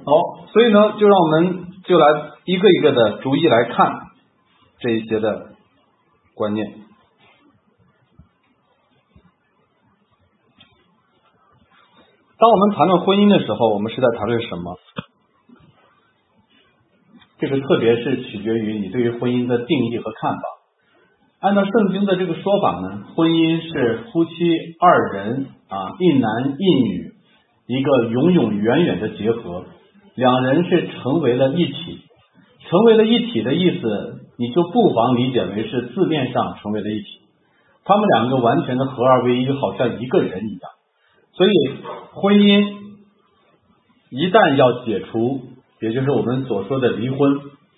好，所以呢，就让我们就来一个一个的逐一来看这一些的观念。当我们谈论婚姻的时候，我们是在谈论什么？这个特别是取决于你对于婚姻的定义和看法。按照圣经的这个说法呢，婚姻是夫妻二人一男一女一个永永远远的结合，两人是成为了一体。成为了一体的意思，你就不妨理解为是字面上成为了一体，他们两个完全的合二为一，好像一个人一样。所以婚姻一旦要解除，也就是我们所说的离婚，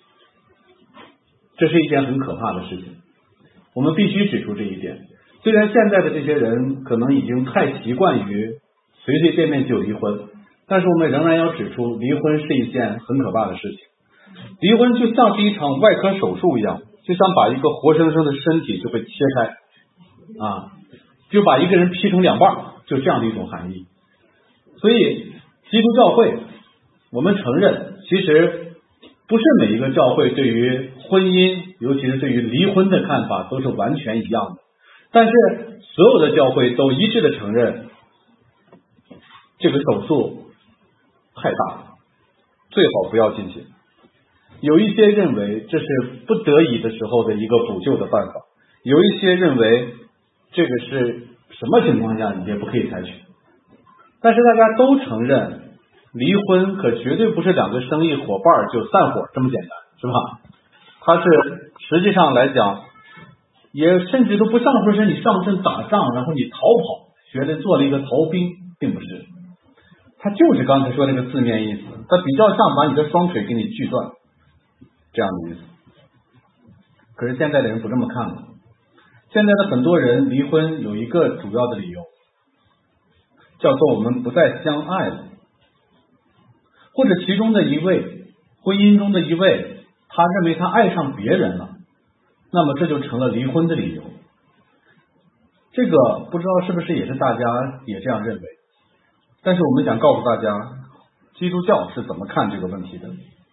这是一件很可怕的事情。我们必须指出这一点。虽然现在的这些人可能已经太习惯于随随便便就离婚，但是我们仍然要指出，离婚是一件很可怕的事情。离婚就像是一场外科手术一样，就像把一个活生生的身体就会切开就把一个人劈成两半，就这样的一种含义。所以基督教会，我们承认其实不是每一个教会对于婚姻，尤其是对于离婚的看法都是完全一样的，但是所有的教会都一致的承认这个手术太大了，最好不要进行。有一些认为这是不得已的时候的一个补救的办法，有一些认为这个是什么情况下你也不可以采取。但是大家都承认，离婚可绝对不是两个生意伙伴就散伙这么简单，是吧？它是实际上来讲，也甚至都不像说是你上阵打仗，然后你逃跑，学着做了一个逃兵，并不是。它就是刚才说那个字面意思，它比较像把你的双腿给你锯断这样的意思。可是现在的人不这么看了，现在的很多人离婚有一个主要的理由，叫做我们不再相爱了，或者其中的一位，婚姻中的一位，他认为他爱上别人了，那么这就成了离婚的理由。这个不知道是不是也是大家也这样认为，但是我们想告诉大家，基督教是怎么看这个问题的。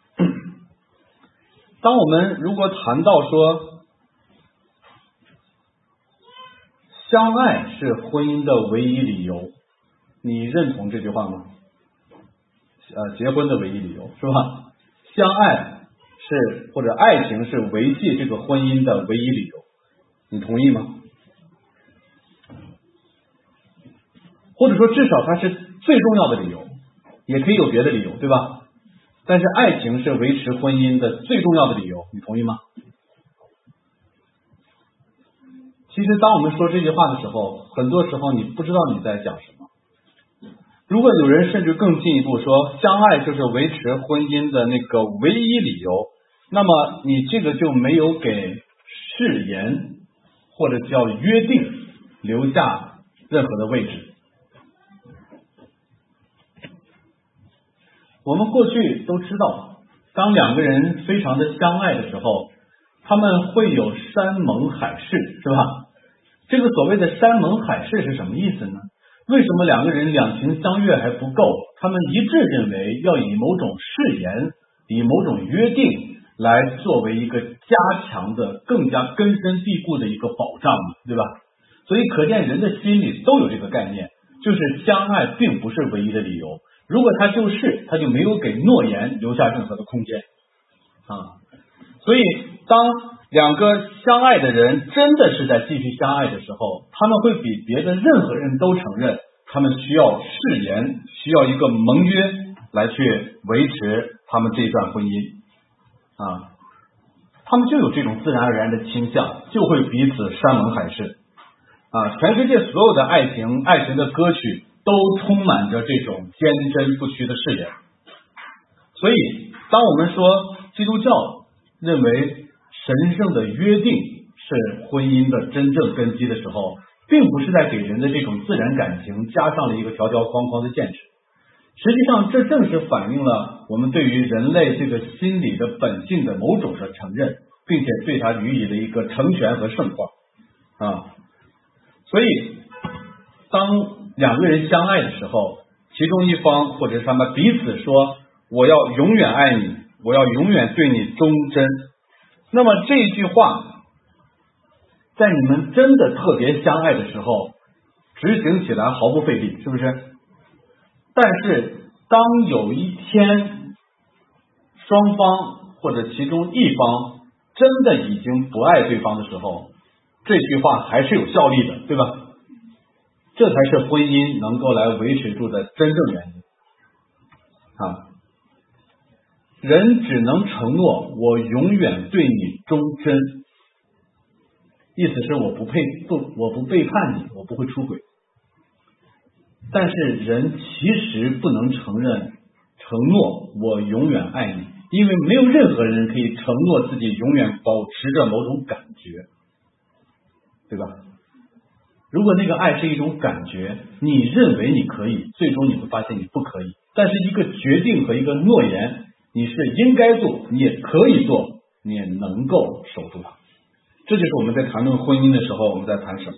当我们如果谈到说相爱是婚姻的唯一理由，你认同这句话吗？结婚的唯一理由是吧？相爱是或者爱情是维系这个婚姻的唯一理由，你同意吗？或者说至少它是最重要的理由，也可以有别的理由，对吧？但是爱情是维持婚姻的最重要的理由，你同意吗？其实当我们说这句话的时候，很多时候你不知道你在讲什么。如果有人甚至更进一步说，相爱就是维持婚姻的那个唯一理由，那么你这个就没有给誓言或者叫约定留下任何的位置。我们过去都知道，当两个人非常的相爱的时候，他们会有山盟海誓，是吧？这个所谓的山盟海誓是什么意思呢？为什么两个人两情相悦还不够？他们一致认为要以某种誓言，以某种约定来作为一个加强的、更加根深蒂固的一个保障，对吧？所以可见人的心里都有这个概念，就是相爱并不是唯一的理由。如果他就是，他就没有给诺言留下任何的空间所以当两个相爱的人真的是在继续相爱的时候，他们会比别的任何人都承认，他们需要誓言，需要一个盟约来去维持他们这段婚姻他们就有这种自然而然的倾向，就会彼此山盟海誓全世界所有的爱情的歌曲都充满着这种坚贞不屈的誓言。所以当我们说基督教认为神圣的约定是婚姻的真正根基的时候，并不是在给人的这种自然感情加上了一个条条框框的限制。实际上这正是反映了我们对于人类这个心理的本性的某种的承认，并且对它予以了一个成全和圣化所以当两个人相爱的时候，其中一方或者是他们彼此说我要永远爱你，我要永远对你忠贞。那么这句话在你们真的特别相爱的时候执行起来毫不费力，是不是？但是当有一天双方或者其中一方真的已经不爱对方的时候，这句话还是有效力的，对吧？这才是婚姻能够来维持住的真正原因啊！人只能承诺我永远对你忠贞，意思是我不背叛你，我不会出轨。但是人其实不能承诺我永远爱你，因为没有任何人可以承诺自己永远保持着某种感觉，对吧？如果那个爱是一种感觉，你认为你可以，最终你会发现你不可以。但是一个决定和一个诺言，你是应该做，你也可以做，你也能够守住它。这就是我们在谈论婚姻的时候我们在谈什么。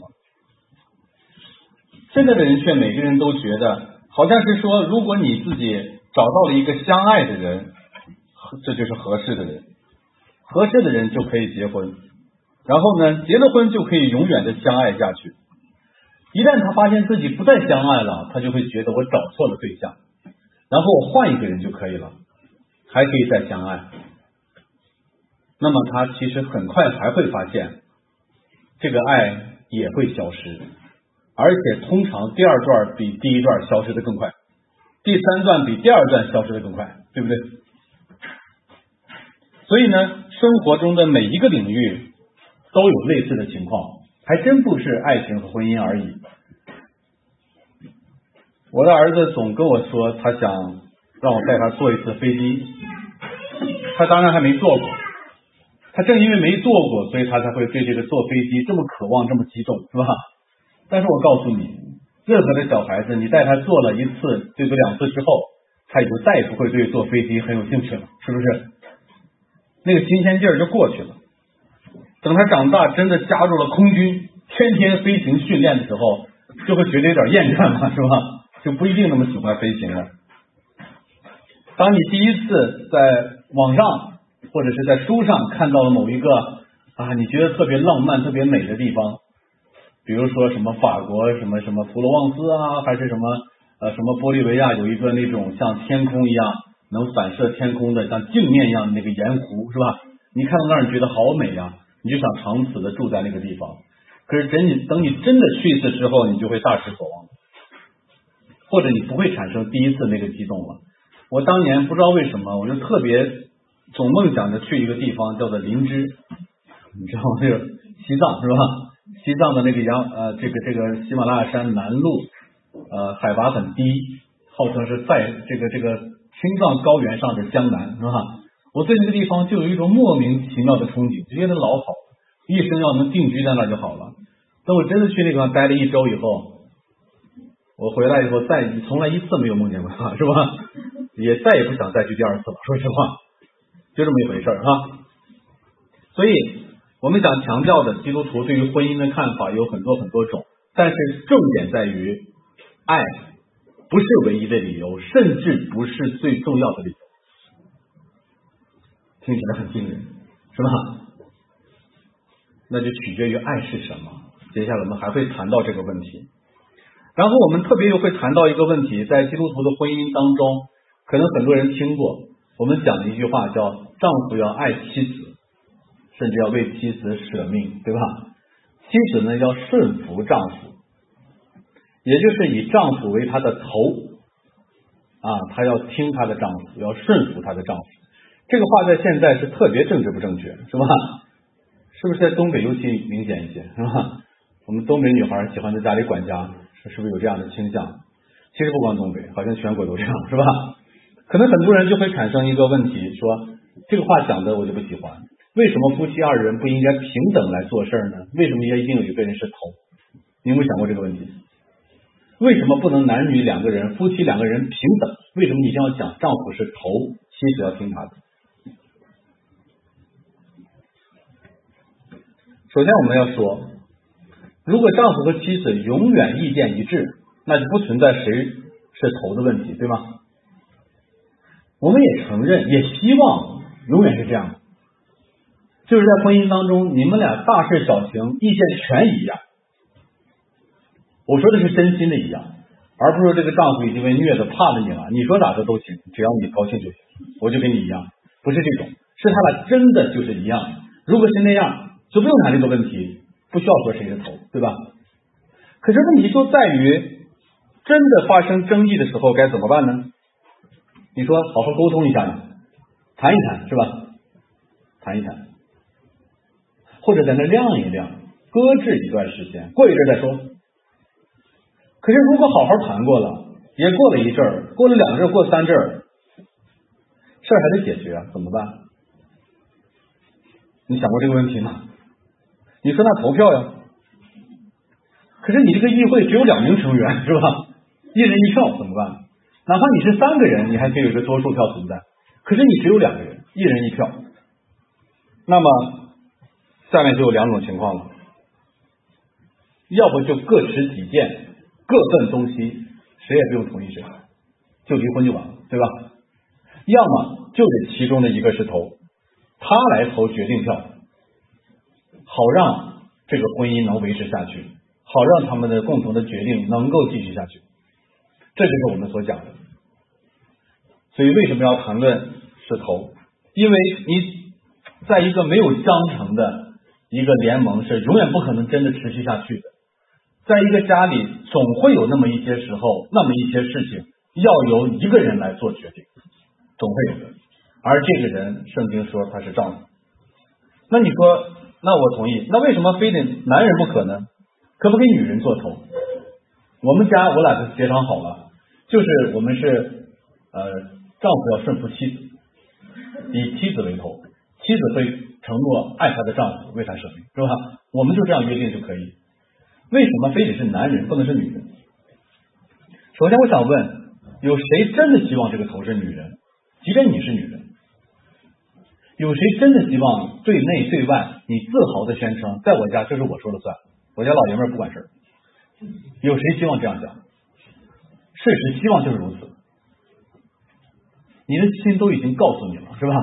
现在的人却每个人都觉得好像是说，如果你自己找到了一个相爱的人，这就是合适的人，合适的人就可以结婚，然后呢，结了婚就可以永远的相爱下去。一旦他发现自己不再相爱了，他就会觉得我找错了对象，然后我换一个人就可以了，还可以再相爱。那么他其实很快还会发现这个爱也会消失，而且通常第二段比第一段消失的更快，第三段比第二段消失的更快，对不对？所以呢，生活中的每一个领域都有类似的情况，还真不是爱情和婚姻而已。我的儿子总跟我说，他想让我带他坐一次飞机，他当然还没坐过，他正因为没坐过，所以他才会对这个坐飞机这么渴望，这么激动，是吧？但是我告诉你，任何的小孩子，你带他坐了一次最多2次之后，他也就再也不会对坐飞机很有兴趣了，是不是？那个新鲜劲儿就过去了。等他长大真的加入了空军，天天飞行训练的时候，就会觉得有点厌倦了，是吧？就不一定那么喜欢飞行了。当你第一次在网上或者是在书上看到了某一个你觉得特别浪漫特别美的地方，比如说什么法国什么什么普罗旺斯还是什么什么玻利维亚有一个那种像天空一样能反射天空的像镜面一样的那个盐湖，是吧？你看到那儿你觉得好美啊，你就想长此的住在那个地方。可是等你真的去一次之后，你就会大失所望，或者你不会产生第一次那个激动了。我当年不知道为什么，我就特别总梦想着去一个地方叫做林芝，你知道吗？这个西藏是吧？西藏的那个这个喜马拉雅山南麓，海拔很低，号称是在这个青藏高原上的江南，是吧？我对那个地方就有一种莫名其妙的憧憬，就觉得老好，一生要能定居在那就好了。等我真的去那个地方待了1周以后，我回来以后从来一次没有梦见过他，是吧？也再也不想再去第2次了，说实话，就这么一回事哈。所以我们想强调的，基督徒对于婚姻的看法有很多很多种，但是重点在于，爱不是唯一的理由，甚至不是最重要的理由。听起来很惊人，是吧？那就取决于爱是什么。接下来我们还会谈到这个问题。然后我们特别又会谈到一个问题，在基督徒的婚姻当中，可能很多人听过，我们讲的一句话叫丈夫要爱妻子，甚至要为妻子舍命，对吧？妻子呢要顺服丈夫，也就是以丈夫为她的头她要听她的丈夫，要顺服她的丈夫。这个话在现在是特别政治不正确，是吧？是不是在东北尤其明显一些，是吧？我们东北女孩喜欢在家里管家，是不是有这样的倾向？其实不光东北，好像全国都这样，是吧？可能很多人就会产生一个问题，说这个话讲的我就不喜欢，为什么夫妻2人不应该平等来做事呢？为什么也一定有一个人是头？你有没有想过这个问题？为什么不能男女2个人，夫妻2个人平等？为什么一定要讲丈夫是头，妻子要听他的？首先我们要说，如果丈夫和妻子永远意见一致，那就不存在谁是头的问题，对吗？ 我们也承认，也希望永远是这样的，就是在婚姻当中，你们俩大事小情意见全一样。我说的是真心的一样，而不是说这个丈夫已经被虐的怕了你了，你说咋着都行，只要你高兴就行，我就跟你一样，不是这种，是他俩真的就是一样。如果是那样，就不用谈这个问题，不需要说谁的头，对吧？可是问题就在于，真的发生争议的时候该怎么办呢？你说好好沟通一下呢，谈一谈是吧？谈一谈，或者在那晾一晾，搁置一段时间，过一阵再说。可是如果好好谈过了，也过了一阵儿，过了2阵，过3阵，事儿还得解决啊，怎么办？你想过这个问题吗？你说那投票呀，可是你这个议会只有2名成员是吧？一人一票怎么办？哪怕你是3个人，你还可以有一个多数票存在，可是你只有2个人，一人一票，那么下面就有2种情况了，要不就各持己见，各奔东西，谁也不用同意谁，就离婚就完了，对吧？要么就得其中的一个是投，他来投决定票，好让这个婚姻能维持下去，好让他们的共同的决定能够继续下去，这就是我们所讲的。所以为什么要谈论是投？因为你在一个没有章程的一个联盟是永远不可能真的持续下去的，在一个家里总会有那么一些时候，那么一些事情要由一个人来做决定，总会有的，而这个人圣经说他是丈夫。那你说，那我同意，那为什么非得男人不可呢？可不可以女人做头？我们家我俩就协商好了，就是我们是丈夫要顺服妻子，以妻子为头，妻子会承诺爱她的丈夫，为她舍命，是吧？我们就这样约定就可以。为什么非得是男人不能是女人？首先我想问，有谁真的希望这个头是女人？即便你是女人，有谁真的希望对内对外你自豪的宣称，在我家这是我说了算，我家老爷们儿不管事儿？有谁希望这样讲？事实希望就是如此，你的心都已经告诉你了，是吧？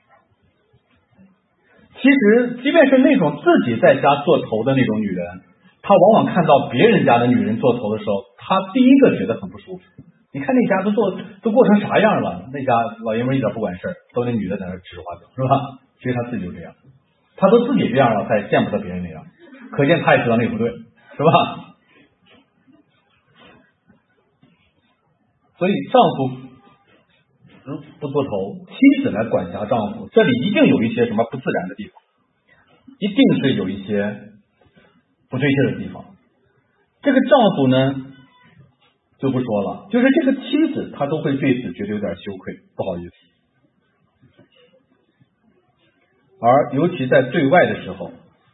其实即便是那种自己在家做头的那种女人，她往往看到别人家的女人做头的时候，她第一个觉得很不舒服。你看那家都过成啥样了，那家老爷们一点不管事儿，都那女的在那指手画脚，是吧？其实他自己就这样，他都自己这样了，才见不得别人那样，可见他也知道那不对，是吧？所以丈夫不做头，妻子来管辖丈夫，这里一定有一些什么不自然的地方，一定是有一些不对劲的地方。这个丈夫呢就不说了，就是这个妻子她都会对此觉得有点羞愧，不好意思。而尤其在对外的时候，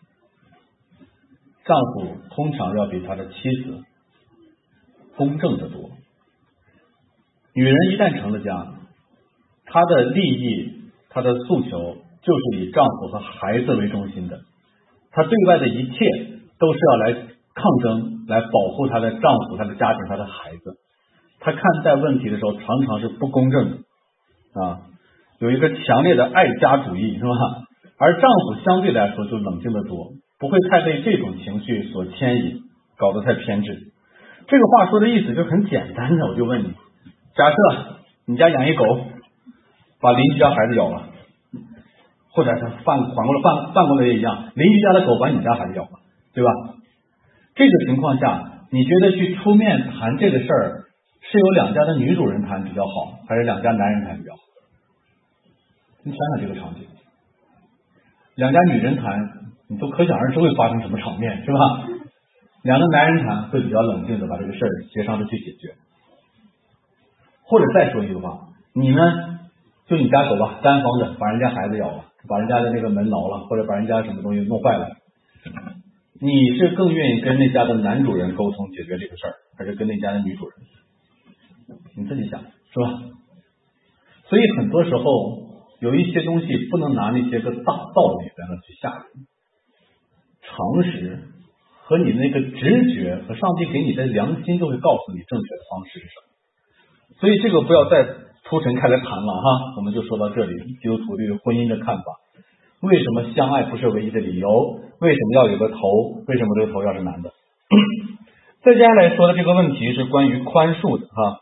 丈夫通常要比他的妻子公正得多。女人一旦成了家，她的利益，她的诉求就是以丈夫和孩子为中心的，她对外的一切都是要来抗争，来保护她的丈夫、她的家庭、她的孩子。她看待问题的时候常常是不公正的啊，有一个强烈的爱家主义，是吧？而丈夫相对来说就冷静得多，不会太被这种情绪所牵引，搞得太偏执。这个话说的意思就很简单的，我就问你，假设你家养一狗，把邻居家孩子咬了，或者是反过来也一样，邻居家的狗把你家孩子咬了，对吧？这个情况下，你觉得去出面谈这个事儿，是由两家的女主人谈比较好，还是两家男人谈比较好？你想想这个场景，两家女人谈，你都可想而知会发生什么场面，是吧？两个男人谈会比较冷静的把这个事儿协商着去解决。或者再说一句话，你呢，就你家狗吧，单方的把人家孩子咬了，把人家的那个门挠了，或者把人家什么东西弄坏了，你是更愿意跟那家的男主人沟通解决这个事儿，还是跟那家的女主人？你自己想，是吧？所以很多时候有一些东西不能拿那些个大道理在那去吓人，常识和你那个直觉和上帝给你的良心都会告诉你正确的方式是什么。所以这个不要再秃陈开了谈了哈，我们就说到这里。基督徒对于婚姻的看法，为什么相爱不是唯一的理由？为什么要有个头？为什么这个头要是男的？再接下来说的这个问题是关于宽恕的哈，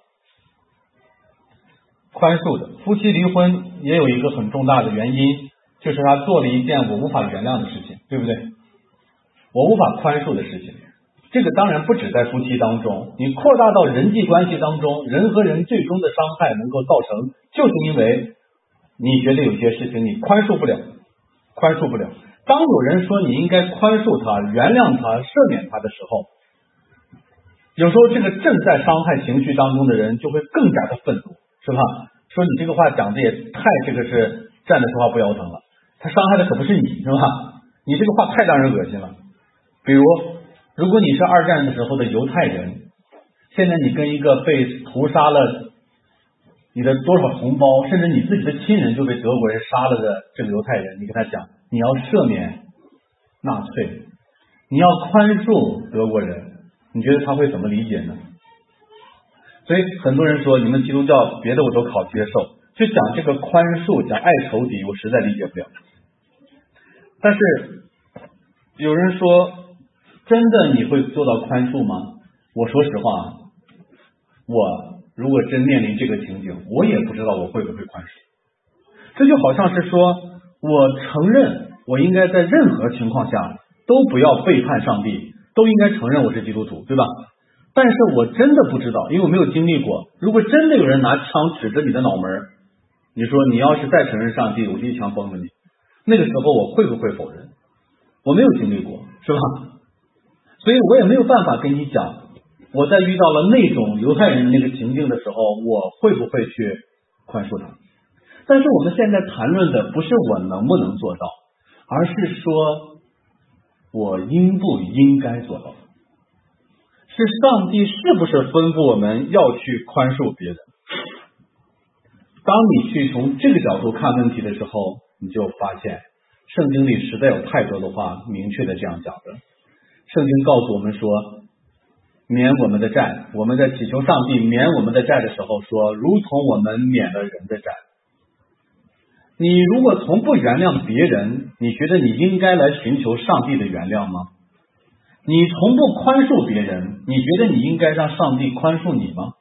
宽恕的。夫妻离婚也有一个很重大的原因，就是他做了一件我无法原谅的事情，对不对？我无法宽恕的事情。这个当然不止在夫妻当中，你扩大到人际关系当中，人和人最终的伤害能够造成，就是因为你觉得有些事情你宽恕不了。当有人说你应该宽恕他、原谅他、赦免他的时候，有时候这个正在伤害情绪当中的人就会更加的愤怒，是吧？说你这个话讲的也太这个是站着说话不腰疼了，他伤害的可不是你，是吧？你这个话太让人恶心了。比如如果你是二战的时候的犹太人，现在你跟一个被屠杀了你的多少同胞，甚至你自己的亲人就被德国人杀了的这个犹太人，你跟他讲你要赦免纳粹，你要宽恕德国人，你觉得他会怎么理解呢？所以很多人说你们基督教别的我都好接受，就讲这个宽恕讲爱仇敌我实在理解不了。但是有人说真的你会做到宽恕吗？我说实话，我如果真面临这个情景，我也不知道我会不会宽恕。这就好像是说我承认我应该在任何情况下都不要背叛上帝，都应该承认我是基督徒，对吧？但是我真的不知道，因为我没有经历过，如果真的有人拿枪指着你的脑门，你说你要是再承认上帝，我就一枪崩了你，那个时候我会不会否认？我没有经历过，是吧？所以我也没有办法跟你讲，我在遇到了那种犹太人的那个情境的时候，我会不会去宽恕他。但是我们现在谈论的不是我能不能做到，而是说我应不应该做到，是上帝是不是吩咐我们要去宽恕别人。当你去从这个角度看问题的时候，你就发现圣经里实在有太多的话明确的这样讲的。圣经告诉我们说，免我们的债，我们在祈求上帝免我们的债的时候说，如同我们免了人的债。你如果从不原谅别人，你觉得你应该来寻求上帝的原谅吗？你从不宽恕别人，你觉得你应该让上帝宽恕你吗？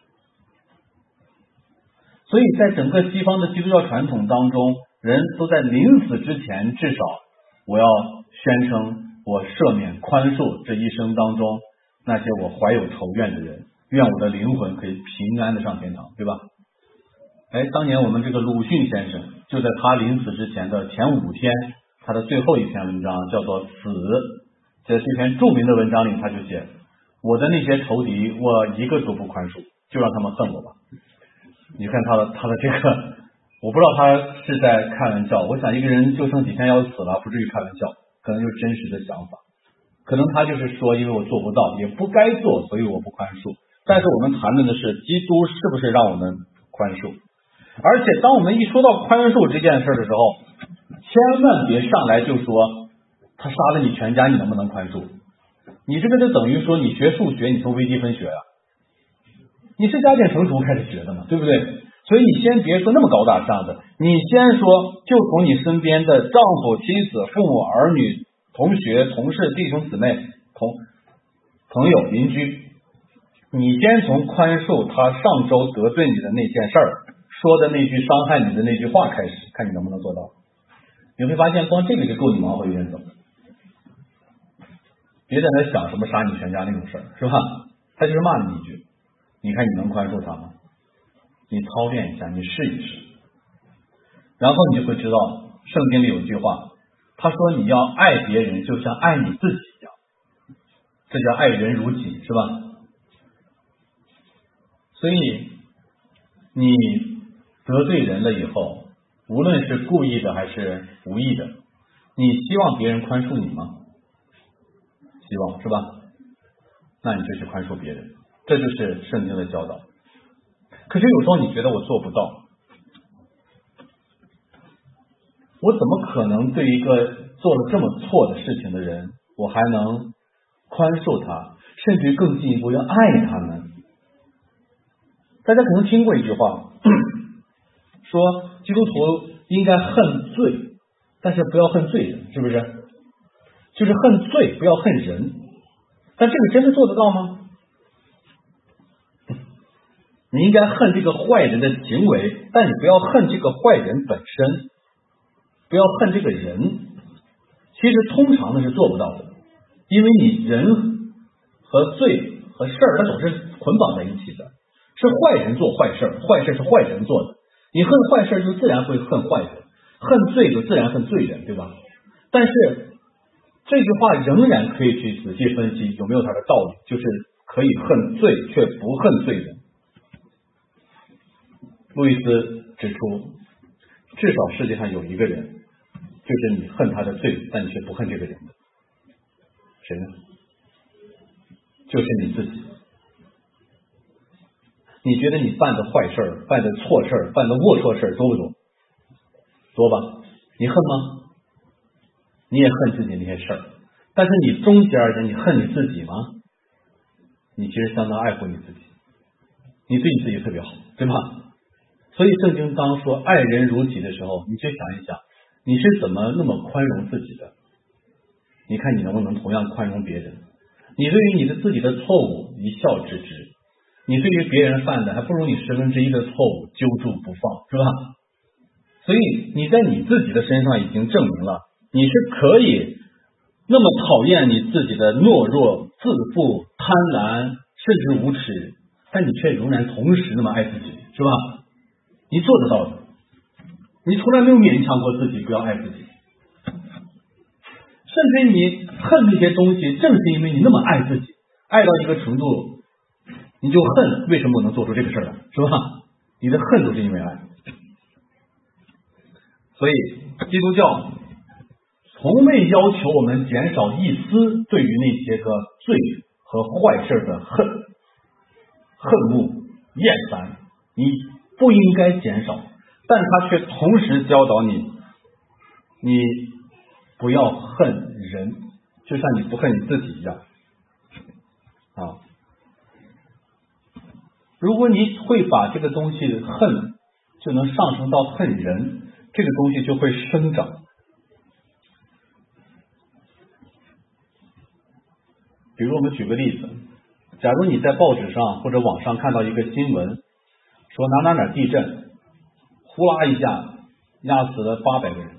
所以在整个西方的基督教传统当中，人都在临死之前，至少我要宣称我赦免宽恕这一生当中那些我怀有仇怨的人，愿我的灵魂可以平安的上天堂，对吧？当年我们这个鲁迅先生就在他临死之前的前5天，他的最后一篇文章叫做《死》，在这篇著名的文章里他就写，我的那些仇敌我一个都不宽恕，就让他们恨我吧。你看他的这个，我不知道他是在开玩笑，我想一个人就剩几天要死了，不至于开玩笑，可能就是真实的想法。可能他就是说因为我做不到也不该做，所以我不宽恕。但是我们谈论的是基督是不是让我们宽恕。而且当我们一说到宽恕这件事的时候，千万别上来就说他杀了你全家你能不能宽恕。你这个就等于说你学数学你从微积分学啊，你是加减乘除开始学的嘛，对不对？所以你先别说那么高大上的，你先说就从你身边的丈夫、妻子、父母、儿女、同学、同事、弟兄姊妹、朋友、邻居，你先从宽恕他上周得罪你的那件事儿说的那句伤害你的那句话开始，看你能不能做到。你会发现光这个就够你忙活一阵子了，别在那想什么杀你全家那种事儿，是吧？他就是骂你一句，你看你能宽恕他吗？你操练一下，你试一试，然后你就会知道圣经里有句话，他说你要爱别人就像爱你自己一样，这叫爱人如己，是吧？所以你得罪人了以后，无论是故意的还是无意的，你希望别人宽恕你吗？希望，是吧？那你就去宽恕别人，这就是圣经的教导。可是有时候你觉得我做不到，我怎么可能对一个做了这么错的事情的人，我还能宽恕他，甚至更进一步要爱他呢？大家可能听过一句话， 说基督徒应该恨罪，但是不要恨罪人，是不是？就是恨罪，不要恨人。但这个真的做得到吗？你应该恨这个坏人的行为，但你不要恨这个坏人本身，不要恨这个人。其实通常的是做不到的，因为你人和罪和事儿它总是捆绑在一起的，是坏人做坏事，坏事是坏人做的，你恨坏事就自然会恨坏人，恨罪就自然恨罪人，对吧？但是这句话仍然可以去仔细分析有没有它的道理，就是可以恨罪却不恨罪人。路易斯指出，至少世界上有一个人，就是你恨他的罪，但你却不恨这个人的，谁呢？就是你自己。你觉得你办的坏事、办的错事、办的龌龊事多不多？多吧？你恨吗？你也恨自己那些事儿，但是你终极而言，你恨你自己吗？你其实相当爱护你自己，你对你自己特别好，对吧？所以圣经当说爱人如己的时候，你去想一想，你是怎么那么宽容自己的？你看你能不能同样宽容别人？你对于你的自己的错误一笑置之，你对于别人犯的还不如你1/10的错误揪住不放，是吧？所以你在你自己的身上已经证明了，你是可以那么讨厌你自己的懦弱、自负、贪婪，甚至无耻，但你却仍然同时那么爱自己，是吧？你做得到的，你从来没有勉强过自己不要爱自己，甚至于你恨那些东西，正是因为你那么爱自己，爱到一个程度，你就恨为什么我能做出这个事来，是吧？你的恨都是因为爱。所以基督教从未要求我们减少一丝对于那些个罪和坏事的恨恶、厌烦，你不应该减少，但他却同时教导你，你不要恨人，就像你不恨你自己一样啊。如果你会把这个东西恨，就能上升到恨人，这个东西就会生长。比如我们举个例子，假如你在报纸上或者网上看到一个新闻，说哪地震，呼啦一下压死了800个人，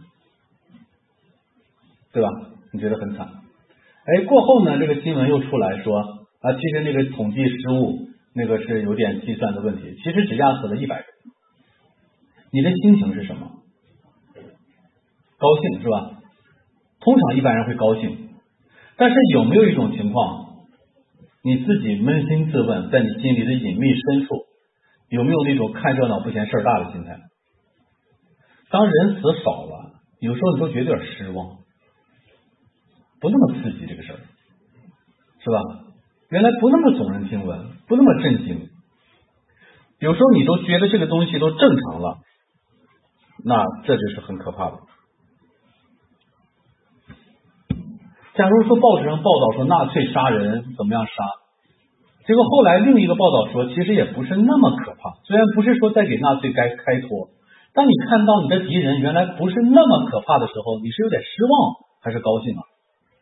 对吧？你觉得很惨。过后呢，这个新闻又出来说其实那个统计失误，那个是有点计算的问题，其实只压死了100人。你的心情是什么？高兴，是吧？通常一般人会高兴，但是有没有一种情况，你自己扪心自问，在你心里的隐秘深处，有没有那种看热闹不嫌事儿大的心态？当人死少了，有时候你都觉得有点失望，不那么刺激这个事儿，是吧？原来不那么耸人听闻，不那么震惊，有时候你都觉得这个东西都正常了，那这就是很可怕的。假如说报纸上报道说纳粹杀人怎么样杀，结果后来另一个报道说其实也不是那么可怕，虽然不是说在给纳粹开脱，当你看到你的敌人原来不是那么可怕的时候，你是有点失望还是高兴啊？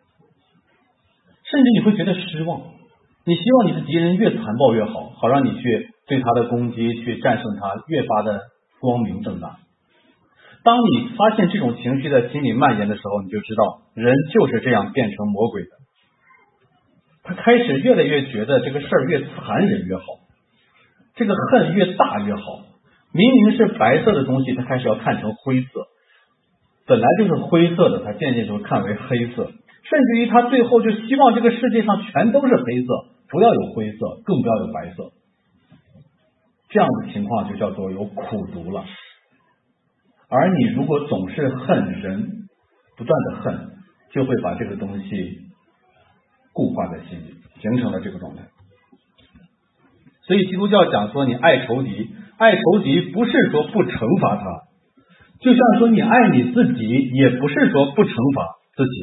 甚至你会觉得失望，你希望你的敌人越残暴越好，好让你去对他的攻击去战胜他越发的光明正大。当你发现这种情绪在心里蔓延的时候，你就知道人就是这样变成魔鬼的。他开始越来越觉得这个事儿越残忍越好，这个恨越大越好。明明是白色的东西，他开始要看成灰色，本来就是灰色的，他渐渐就看为黑色，甚至于他最后就希望这个世界上全都是黑色，不要有灰色，更不要有白色。这样的情况就叫做有苦毒了。而你如果总是恨人，不断的恨，就会把这个东西固化在心里，形成了这个状态。所以基督教讲说你爱仇敌，爱仇敌不是说不惩罚他，就像说你爱你自己，也不是说不惩罚自己。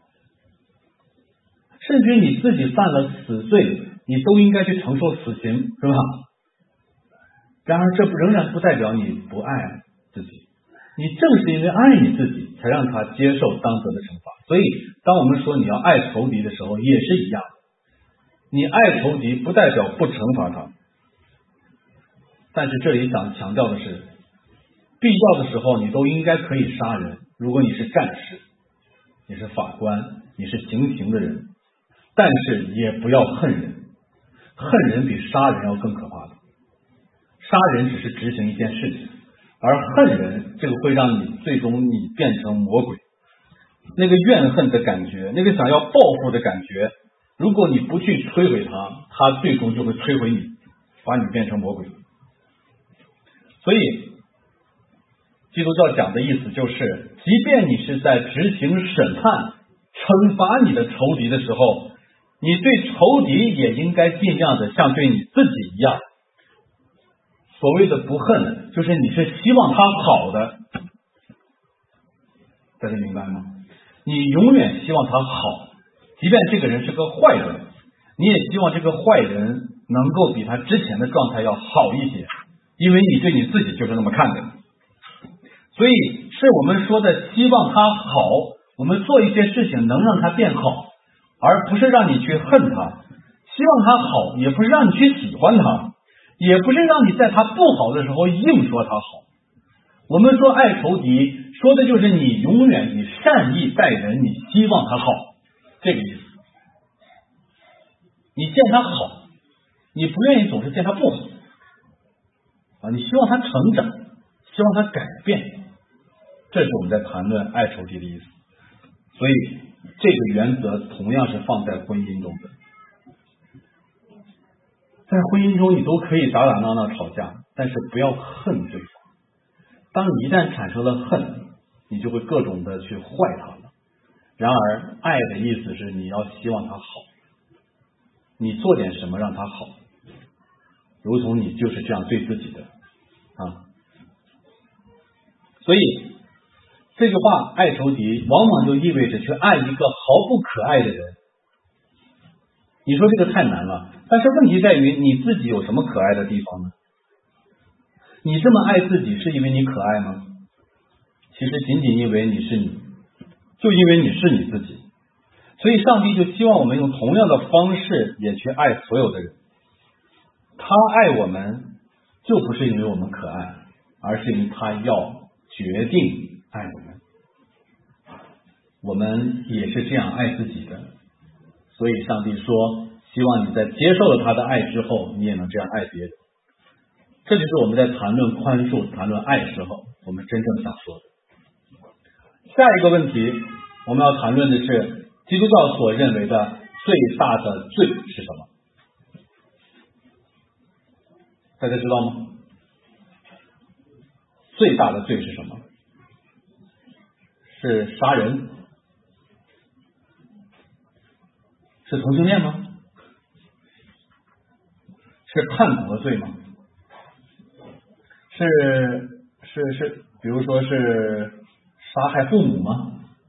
甚至你自己犯了死罪，你都应该去承受死刑，是吧？ 然而这仍然不代表你不爱自己，你正是因为爱你自己，才让他接受当得的惩罚。所以当我们说你要爱仇敌的时候，也是一样，你爱仇敌不代表不惩罚他，但是这里想强调的是，必要的时候你都应该可以杀人。如果你是战士，你是法官，你是行刑的人，但是也不要恨人，恨人比杀人要更可怕的。杀人只是执行一件事情，而恨人这个会让你最终你变成魔鬼，那个怨恨的感觉，那个想要报复的感觉，如果你不去摧毁它，它最终就会摧毁你，把你变成魔鬼。所以基督教讲的意思就是，即便你是在执行审判惩罚你的仇敌的时候，你对仇敌也应该尽量的像对你自己一样。所谓的不恨，就是你是希望他好的，大家明白吗？你永远希望他好，即便这个人是个坏人，你也希望这个坏人能够比他之前的状态要好一些，因为你对你自己就是那么看的。所以是我们说的希望他好，我们做一些事情能让他变好，而不是让你去恨他。希望他好，也不是让你去喜欢他，也不是让你在他不好的时候硬说他好。我们说爱仇敌，说的就是你永远以善意待人，你希望他好，这个意思。你见他好，你不愿意总是见他不好啊，你希望他成长，希望他改变，这是我们在谈论爱仇敌的意思。所以这个原则同样是放在婚姻中的。在婚姻中你都可以打打闹闹吵架，但是不要恨对方。当你一旦产生了恨，你就会各种的去坏他了。然而爱的意思是你要希望他好，你做点什么让他好，如同你就是这样对自己的啊。所以这句话爱仇敌往往就意味着去爱一个毫不可爱的人。你说这个太难了，但是问题在于你自己有什么可爱的地方呢？你这么爱自己是因为你可爱吗？其实仅仅因为你是你，就因为你是你自己。所以上帝就希望我们用同样的方式也去爱所有的人。他爱我们就不是因为我们可爱，而是因为他要决定爱我们。我们也是这样爱自己的，所以上帝说希望你在接受了他的爱之后，你也能这样爱别人。这就是我们在谈论宽恕、谈论爱时候我们真正想说的。下一个问题我们要谈论的是基督教所认为的最大的罪是什么？大家知道吗？最大的罪是什么？是杀人？是同性恋吗？是叛国罪吗？是，比如说是杀害父母吗？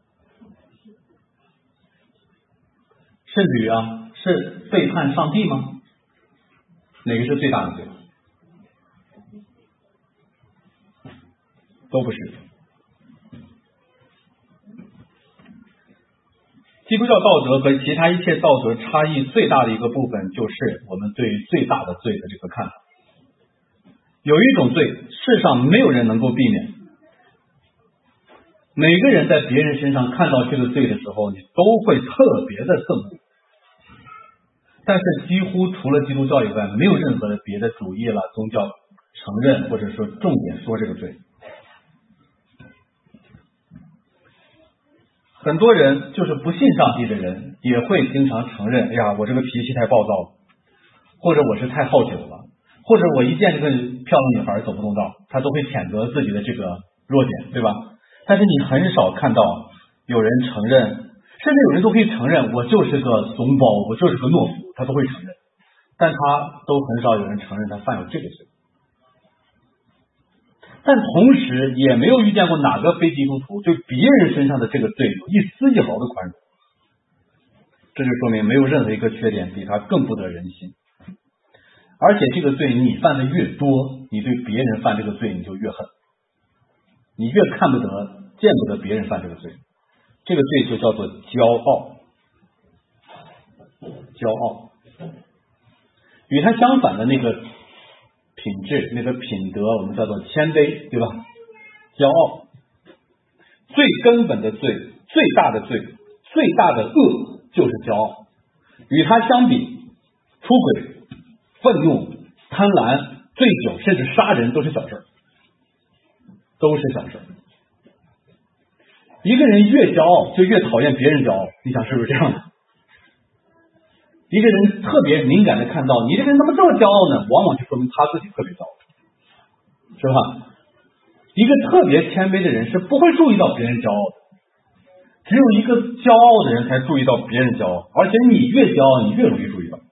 甚至于是背叛上帝吗？哪个是最大的罪？都不是。基督教道德和其他一切道德差异最大的一个部分，就是我们对于最大的罪的这个看法。有一种罪，世上没有人能够避免。每个人在别人身上看到这个罪的时候，你都会特别的憎恶。但是几乎除了基督教以外，没有任何的别的主义了宗教承认或者说重点说这个罪。很多人就是不信上帝的人，也会经常承认，哎呀，我这个脾气太暴躁了，或者我是太好酒了，或者我一见这个漂亮女孩走不动道，他都会谴责自己的这个弱点，对吧？但是你很少看到有人承认，甚至有人都可以承认我就是个怂包，我就是个懦夫，他都会承认，但他都很少有人承认他犯有这个罪。但同时也没有遇见过哪个非基督徒对别人身上的这个罪有一丝一毫的宽容，这就说明没有任何一个缺点比他更不得人心。 而且这个罪你犯的越多，你对别人犯这个罪你就越恨，你越看不得见不得别人犯这个罪，这个罪就叫做骄傲。骄傲与它相反的那个品质，那个品德，我们叫做谦卑，对吧？骄傲最根本的罪，最大的罪，最大的恶就是骄傲。与它相比，出轨、愤怒、贪婪、醉酒，甚至杀人都是小事，都是小事。一个人越骄傲，就越讨厌别人骄傲，你想是不是这样的？一个人特别敏感的看到你这个人怎么这么骄傲呢，往往就说明他自己特别骄傲，是吧？一个特别谦卑的人是不会注意到别人骄傲的，只有一个骄傲的人才注意到别人骄傲，而且你越骄傲，你越容易注意到。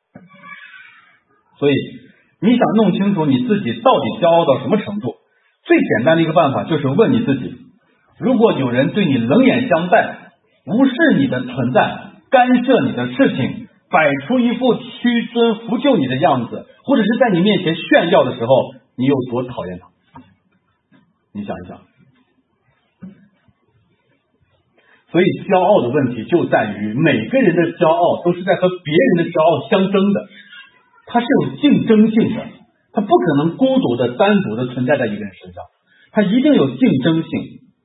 所以你想弄清楚你自己到底骄傲到什么程度，最简单的一个办法就是问你自己，如果有人对你冷眼相待，无视你的存在，干涉你的事情，摆出一副屈尊扶就你的样子，或者是在你面前炫耀的时候，你有多讨厌他？你想一想。所以骄傲的问题就在于每个人的骄傲都是在和别人的骄傲相争的，它是有竞争性的，它不可能孤独的单独的存在在一个人身上，它一定有竞争性。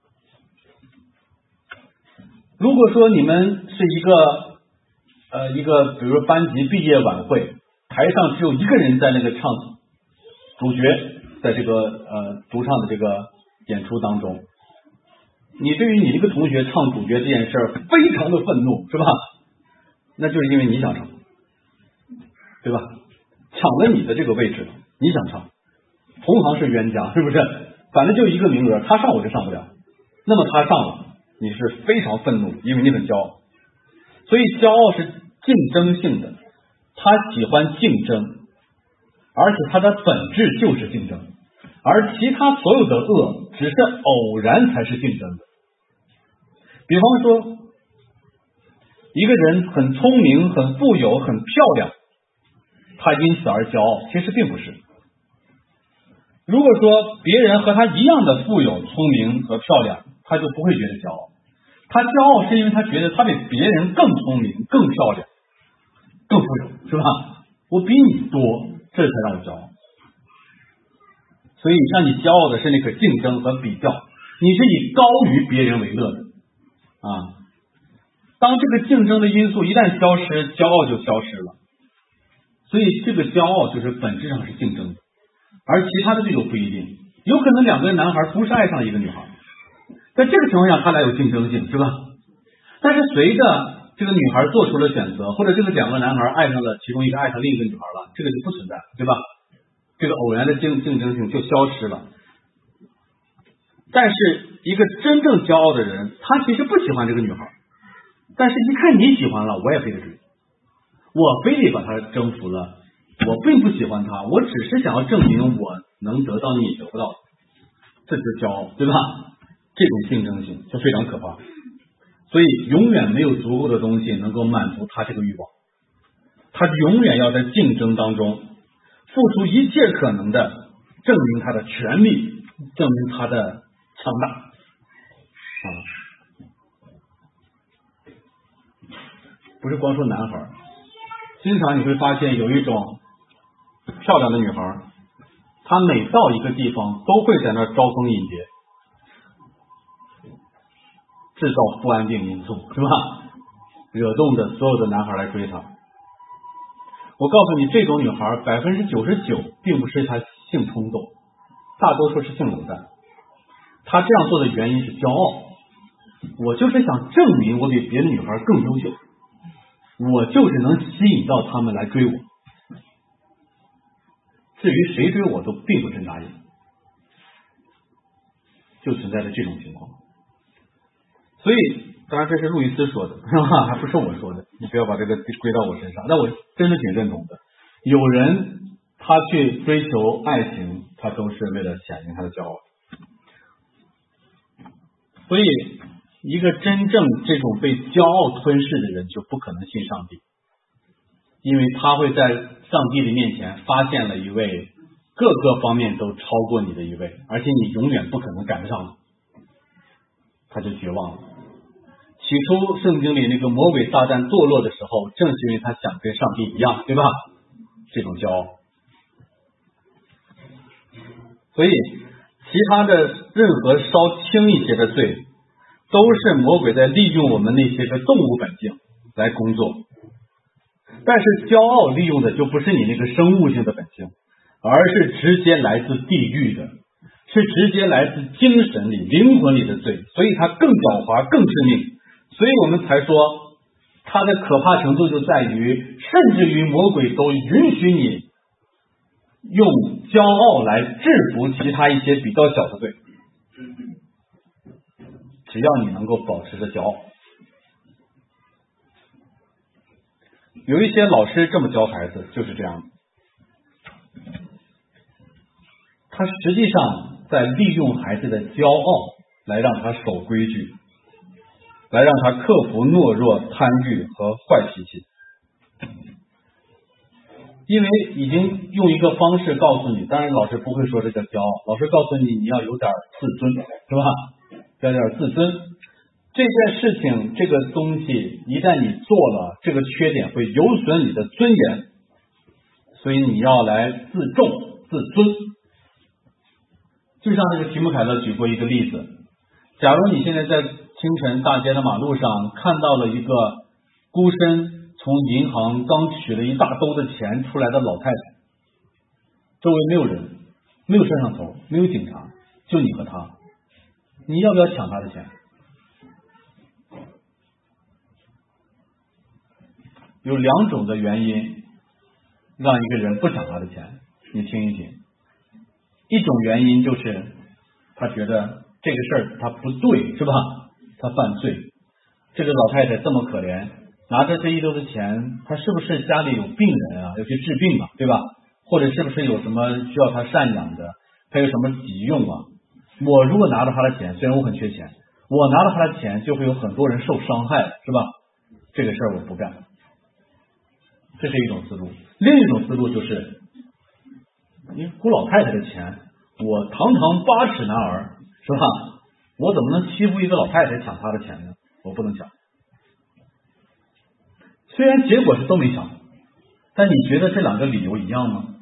如果说你们是一个比如说班级毕业晚会，台上只有一个人在那个唱主角，在这个独唱的这个演出当中，你对于你这个同学唱主角这件事非常的愤怒，是吧？那就是因为你想唱，对吧？抢了你的这个位置，你想唱，同行是冤家，是不是？反正就一个名额，他上我就上不了，那么他上了，你是非常愤怒，因为你很骄傲。所以骄傲是竞争性的，他喜欢竞争，而且他的本质就是竞争，而其他所有的恶只是偶然才是竞争的。比方说一个人很聪明、很富有、很漂亮，他因此而骄傲，其实并不是。如果说别人和他一样的富有、聪明和漂亮，他就不会觉得骄傲。他骄傲是因为他觉得他比别人更聪明、更漂亮、更富有，是吧？我比你多，这才让我骄傲。所以让你骄傲的是那个竞争和比较，你是以高于别人为乐的啊。当这个竞争的因素一旦消失，骄傲就消失了。所以这个骄傲就是本质上是竞争的，而其他的这种不一定，有可能两个男孩同时爱上一个女孩，在这个情况下他俩有竞争性，是吧？但是随着这个女孩做出了选择，或者这个两个男孩爱上了其中一个，爱上另一个女孩了，这个就不存在，对吧？这个偶然的竞争性就消失了。但是一个真正骄傲的人，他其实不喜欢这个女孩，但是一看你喜欢了，我也非得追，我非得把她征服了，我并不喜欢她，我只是想要证明我能得到你得不到的，这就是骄傲，对吧？这种竞争性就非常可怕，所以永远没有足够的东西能够满足他这个欲望，他永远要在竞争当中付出一切可能的证明他的权利，证明他的强大不是光说男孩，经常你会发现有一种漂亮的女孩，她每到一个地方都会在那儿招蜂引蝶，制造不安定因素，是吧？惹动的所有的男孩来追她。我告诉你，这种女孩99%并不是她性冲动，大多数是性冷淡。她这样做的原因是骄傲，我就是想证明我比别的女孩更优秀，我就是能吸引到他们来追我，至于谁追我都并不真答应，就存在着这种情况。所以当然这是路易斯说的，是吧？还不是我说的，你不要把这个归到我身上。那我真的挺认同的。有人他去追求爱情，他都是为了显明他的骄傲。所以一个真正这种被骄傲吞噬的人就不可能信上帝， 因为他会在上帝的面前发现了一位各个方面都超过你的一位，而且你永远不可能赶得上，他就绝望了。起初圣经里那个魔鬼撒旦堕落的时候，正是因为他想跟上帝一样，对吧？这种骄傲。所以其他的任何稍轻一些的罪，都是魔鬼在利用我们那些个动物本性来工作。但是骄傲利用的就不是你那个生物性的本性，而是直接来自地狱的，是直接来自精神里灵魂里的罪，所以它更狡猾更致命。所以我们才说它的可怕程度就在于，甚至于魔鬼都允许你用骄傲来制服其他一些比较小的罪，只要你能够保持着骄傲。有一些老师这么教孩子，就是这样，他实际上在利用孩子的骄傲来让他守规矩，来让他克服懦弱、贪欲和坏脾气。因为已经用一个方式告诉你，当然老师不会说这叫骄傲，老师告诉你你要有点自尊，是吧？要有点自尊。这件事情这个东西一旦你做了，这个缺点会有损你的尊严，所以你要来自重自尊。就像这个提姆凯勒举过一个例子，假如你现在在清晨大街的马路上看到了一个孤身从银行刚取了一大兜的钱出来的老太太，周围没有人，没有摄像头，没有警察，就你和他，你要不要抢他的钱？有两种的原因让一个人不抢他的钱，你听一听。一种原因就是他觉得这个事儿他不对，是吧？他犯罪。这个老太太这么可怜，拿着这一兜的钱，他是不是家里有病人啊，要去治病啊，对吧？或者是不是有什么需要他赡养的，他有什么急用啊？我如果拿着他的钱，虽然我很缺钱，我拿了他的钱就会有很多人受伤害，是吧？这个事儿我不干。这是一种思路。另一种思路就是，你孤老太太的钱，我堂堂8尺男儿，是吧？我怎么能欺负一个老太太抢她的钱呢？我不能抢。虽然结果是都没抢，但你觉得这两个理由一样吗？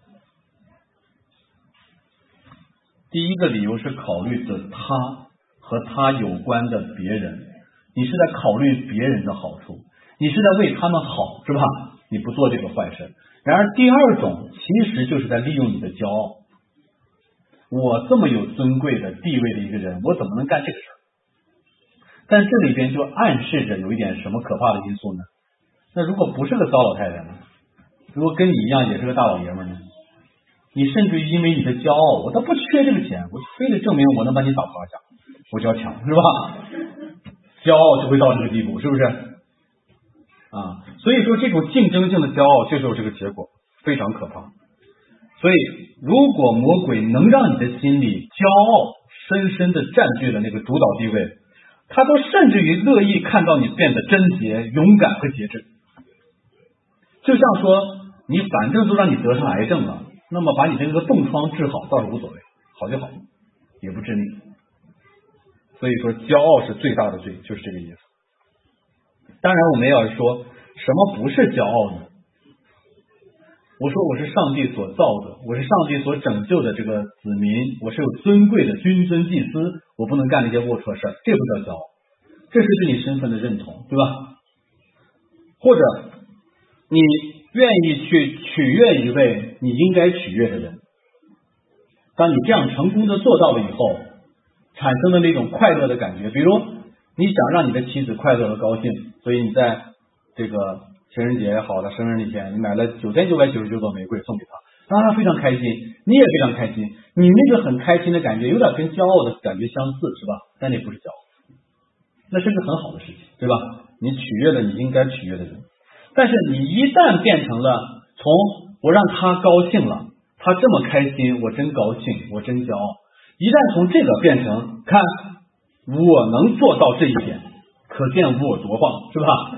第一个理由是考虑着他和他有关的别人，你是在考虑别人的好处，你是在为他们好，是吧？你不做这个坏事。然而第二种其实就是在利用你的骄傲，我这么有尊贵的地位的一个人，我怎么能干这个事儿？但这里边就暗示着有一点什么可怕的因素呢？那如果不是个糟老太太呢？如果跟你一样也是个大老爷们呢？你甚至于因为你的骄傲，我倒不缺这个钱，我非得证明我能把你打趴下，我就要抢，是吧？骄傲就会到这个地步，是不是？所以说这种竞争性的骄傲就是有这个结果，非常可怕。所以如果魔鬼能让你的心里骄傲深深的占据了那个主导地位，他都甚至于乐意看到你变得贞洁、勇敢和节制。就像说你反正都让你得上癌症了，那么把你这个冻疮治好倒是无所谓，好就好，也不致命。所以说骄傲是最大的罪，就是这个意思。当然我们要说什么不是骄傲呢？我说我是上帝所造的，我是上帝所拯救的这个子民，我是有尊贵的君尊祭司，我不能干那些龌龊事儿，这不叫骄傲，这是对你身份的认同，对吧？或者你愿意去取悦一位你应该取悦的人，当你这样成功的做到了以后，产生的那种快乐的感觉，比如你想让你的妻子快乐和高兴，所以你在这个情人节也好了，生日那天，你买了9999朵玫瑰送给他，非常开心，你也非常开心，你那个很开心的感觉有点跟骄傲的感觉相似，是吧？但那不是骄傲，那是个很好的事情，对吧？你取悦了你应该取悦的人。但是你一旦变成了从我让他高兴了，他这么开心，我真高兴，我真骄傲，一旦从这个变成看我能做到这一点，可见我多棒，是吧？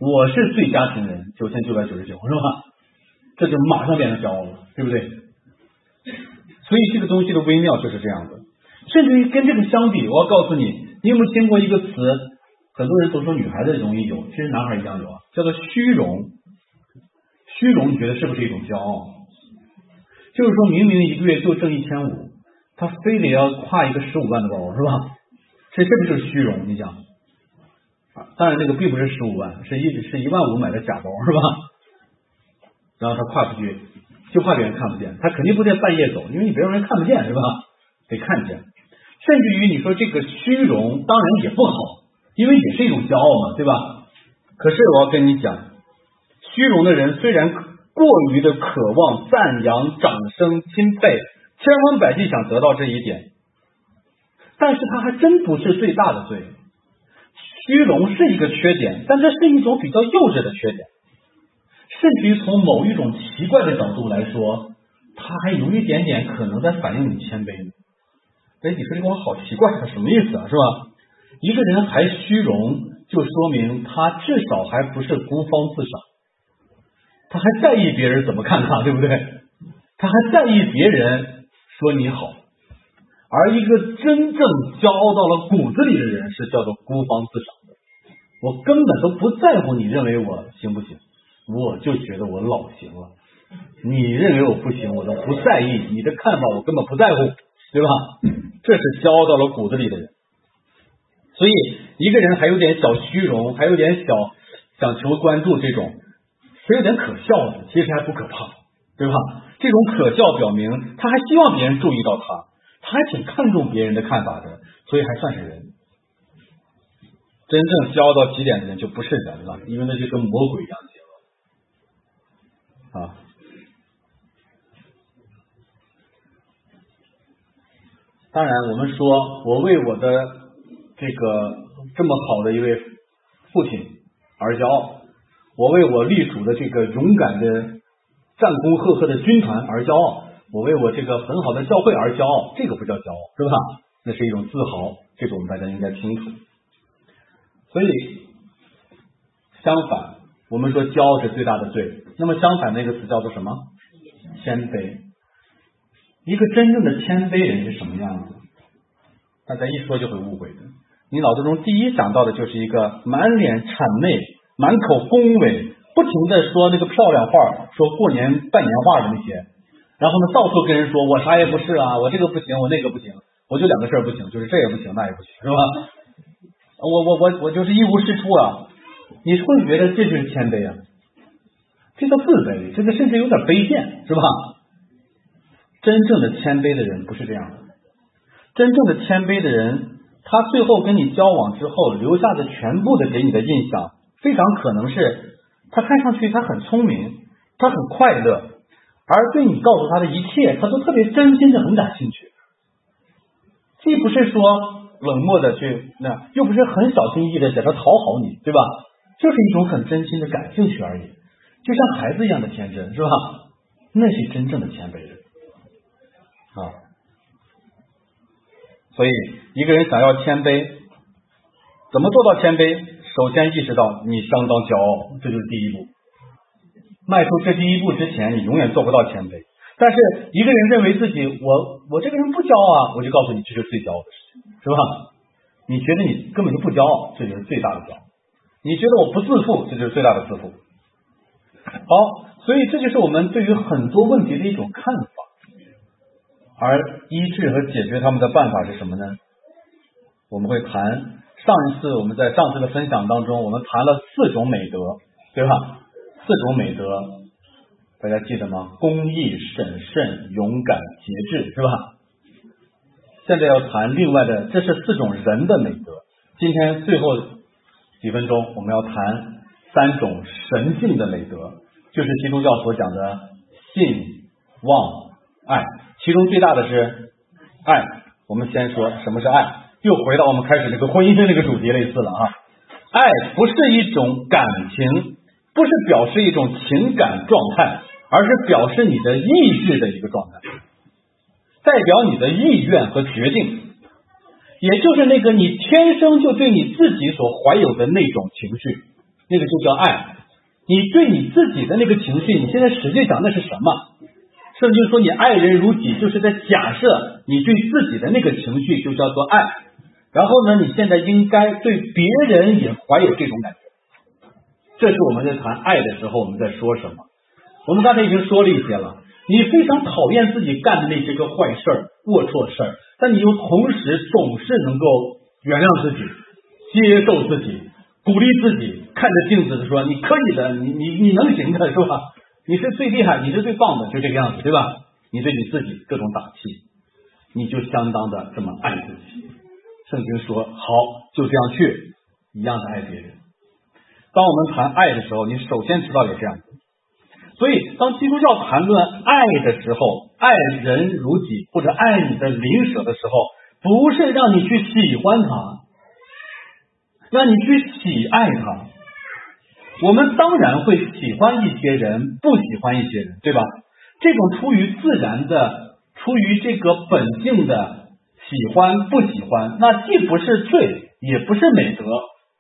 我是最佳情人9999，是吧？这就马上变成骄傲了，对不对？所以这个东西的微妙就是这样的。甚至于跟这个相比，我要告诉你，你有没有听过一个词？很多人都说女孩子容易有，其实男孩一样有啊，叫做虚荣。虚荣，你觉得是不是一种骄傲？就是说明明一个月就挣1500，他非得要挎一个15万的包，是吧？这是不是虚荣？你想，当然那个并不是15万，是15000买的假包，是吧？然后他挎出去，就怕别人看不见，他肯定不在半夜走，因为你别让人看不见，是吧？得看见。甚至于你说这个虚荣，当然也不好，因为也是一种骄傲嘛，对吧？可是我要跟你讲，虚荣的人虽然过于的渴望赞扬、掌声、钦佩，千方百计想得到这一点，但是他还真不是最大的罪。虚荣是一个缺点，但这是一种比较幼稚的缺点，甚至于从某一种奇怪的角度来说，他还有一点点可能在反映你谦卑。哎，你说这个我好奇怪，它什么意思啊？是吧？一个人还虚荣，就说明他至少还不是孤芳自赏，他还在意别人怎么看他，对不对？他还在意别人说你好。而一个真正骄傲到了骨子里的人，是叫做孤芳自赏的。我根本都不在乎你认为我行不行，我就觉得我老行了。你认为我不行，我都不在意，你的看法我根本不在乎，对吧？这是骄傲到了骨子里的人。所以一个人还有点小虚荣，还有点小想求关注，这种是有点可笑的，其实还不可怕，对吧？这种可笑表明他还希望别人注意到他还挺看重别人的看法的，所以还算是人。真正骄傲到极点的人就不是人了，因为那就跟魔鬼一样啊。当然我们说我为我的这个这么好的一位父亲而骄傲，我为我隶属的这个勇敢的战功赫赫的军团而骄傲，我为我这个很好的教会而骄傲，这个不叫骄傲，是吧？那是一种自豪，这个我们大家应该清楚。所以相反，我们说骄傲是最大的罪，那么相反那个词叫做什么？谦卑。一个真正的谦卑人是什么样子？大家一说就会误会的。你脑子中第一想到的就是一个满脸谄媚、满口恭维，不停的说那个漂亮话，说过年办年话的那些，然后呢到处跟人说我啥也不是啊，我这个不行，我那个不行，我就2个事儿不行，就是这也不行那也不行，是吧？我就是一无是处啊。你会觉得这就是谦卑啊？这个自卑，这个甚至有点卑贱，是吧？真正的谦卑的人不是这样的。真正的谦卑的人，他最后跟你交往之后留下的全部的给你的印象，非常可能是他看上去他很聪明，他很快乐，而对你告诉他的一切他都特别真心的很感兴趣，既不是说冷漠的去又不是很小心翼翼的想要讨好你，对吧？就是一种很真心的感兴趣而已，就像孩子一样的天真，是吧？那是真正的谦卑人啊。所以一个人想要谦卑，怎么做到谦卑？首先意识到你相当骄傲，这就是第一步。迈出这第一步之前，你永远做不到谦卑。但是一个人认为自己我这个人不骄傲啊，我就告诉你这是最骄傲的事情，是吧？你觉得你根本就不骄傲，这就是最大的骄傲。你觉得我不自负，这就是最大的自负。好，所以这就是我们对于很多问题的一种看法。而医治和解决他们的办法是什么呢？我们会谈我们在上次的分享当中，我们谈了4种美德，对吧？4种美德，大家记得吗？公义、审慎、勇敢、节制，是吧？现在要谈另外的，这是4种人的美德。今天最后几分钟，我们要谈3种神性的美德，就是基督教所讲的信、望、爱。其中最大的是爱。我们先说什么是爱，又回到我们开始这个婚姻的这个主题类似了啊。爱不是一种感情，不是表示一种情感状态，而是表示你的意志的一个状态，代表你的意愿和决定，也就是那个你天生就对你自己所怀有的那种情绪， 那个就叫爱。你对你自己的那个情绪，你现在实际想那是什么？圣经说你爱人如己，就是在假设你对自己的那个情绪就叫做爱。然后呢，你现在应该对别人也怀有这种感觉。这是我们在谈爱的时候我们在说什么。我们刚才已经说了一些了，你非常讨厌自己干的那些个坏事儿、龌龊事儿，但你又同时总是能够原谅自己、接受自己、鼓励自己，看着镜子的说你可以的，你能行的，是吧？你是最厉害，你是最棒的，就这个样子，对吧？你对你自己各种打气，你就相当的这么爱自己。圣经说好，就这样去，一样的爱别人。当我们谈爱的时候，你首先知道有这样。所以当基督教谈论爱的时候，爱人如己或者爱你的邻舍的时候，不是让你去喜欢他，让你去喜爱他。我们当然会喜欢一些人，不喜欢一些人，对吧？这种出于自然的，出于这个本性的喜欢不喜欢，那既不是罪，也不是美德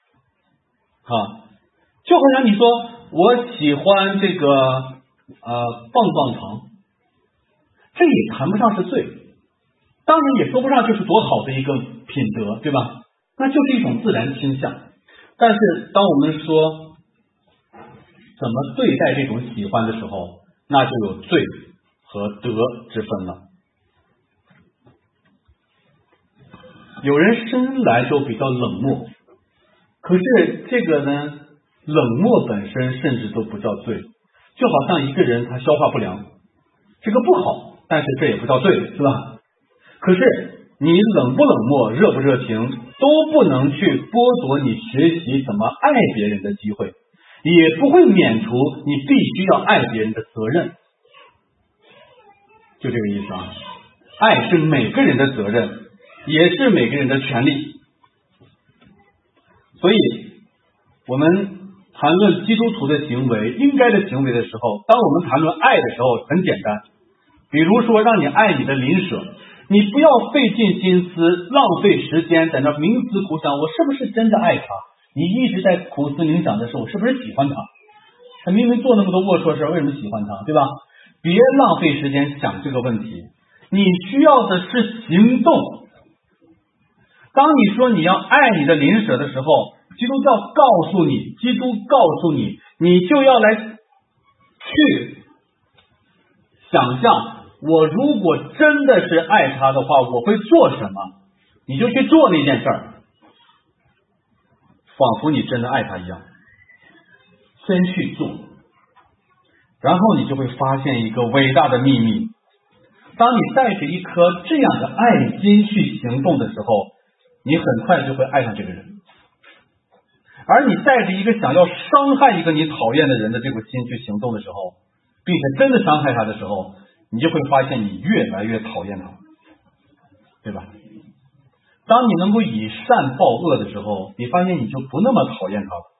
就好像你说我喜欢这个棒棒糖，这也谈不上是罪，当然也说不上就是多好的一个品德，对吧？那就是一种自然倾向。但是当我们说怎么对待这种喜欢的时候，那就有罪和德之分了。有人生来就比较冷漠，可是这个呢，冷漠本身甚至都不叫罪，就好像一个人他消化不良，这个不好，但是这也不叫罪，是吧？可是你冷不冷漠、热不热情，都不能去剥夺你学习怎么爱别人的机会，也不会免除你必须要爱别人的责任。就这个意思啊，爱是每个人的责任，也是每个人的权利。所以我们谈论基督徒的行为、应该的行为的时候，当我们谈论爱的时候，很简单。比如说让你爱你的邻舍，你不要费尽心思、浪费时间在那冥思苦想，我是不是真的爱他？你一直在苦思冥想的时候，我是不是喜欢他？他明明做那么多龌龊事，为什么喜欢他？对吧？别浪费时间想这个问题，你需要的是行动。当你说你要爱你的邻舍的时候，基督教告诉你，基督告诉你，你就要来去想象，我如果真的是爱他的话，我会做什么？你就去做那件事儿，仿佛你真的爱他一样，先去做，然后你就会发现一个伟大的秘密。当你带着一颗这样的爱心去行动的时候，你很快就会爱上这个人。而你带着一个想要伤害一个你讨厌的人的这个心去行动的时候，并且真的伤害他的时候，你就会发现你越来越讨厌他，对吧？当你能够以善报恶的时候，你发现你就不那么讨厌他了。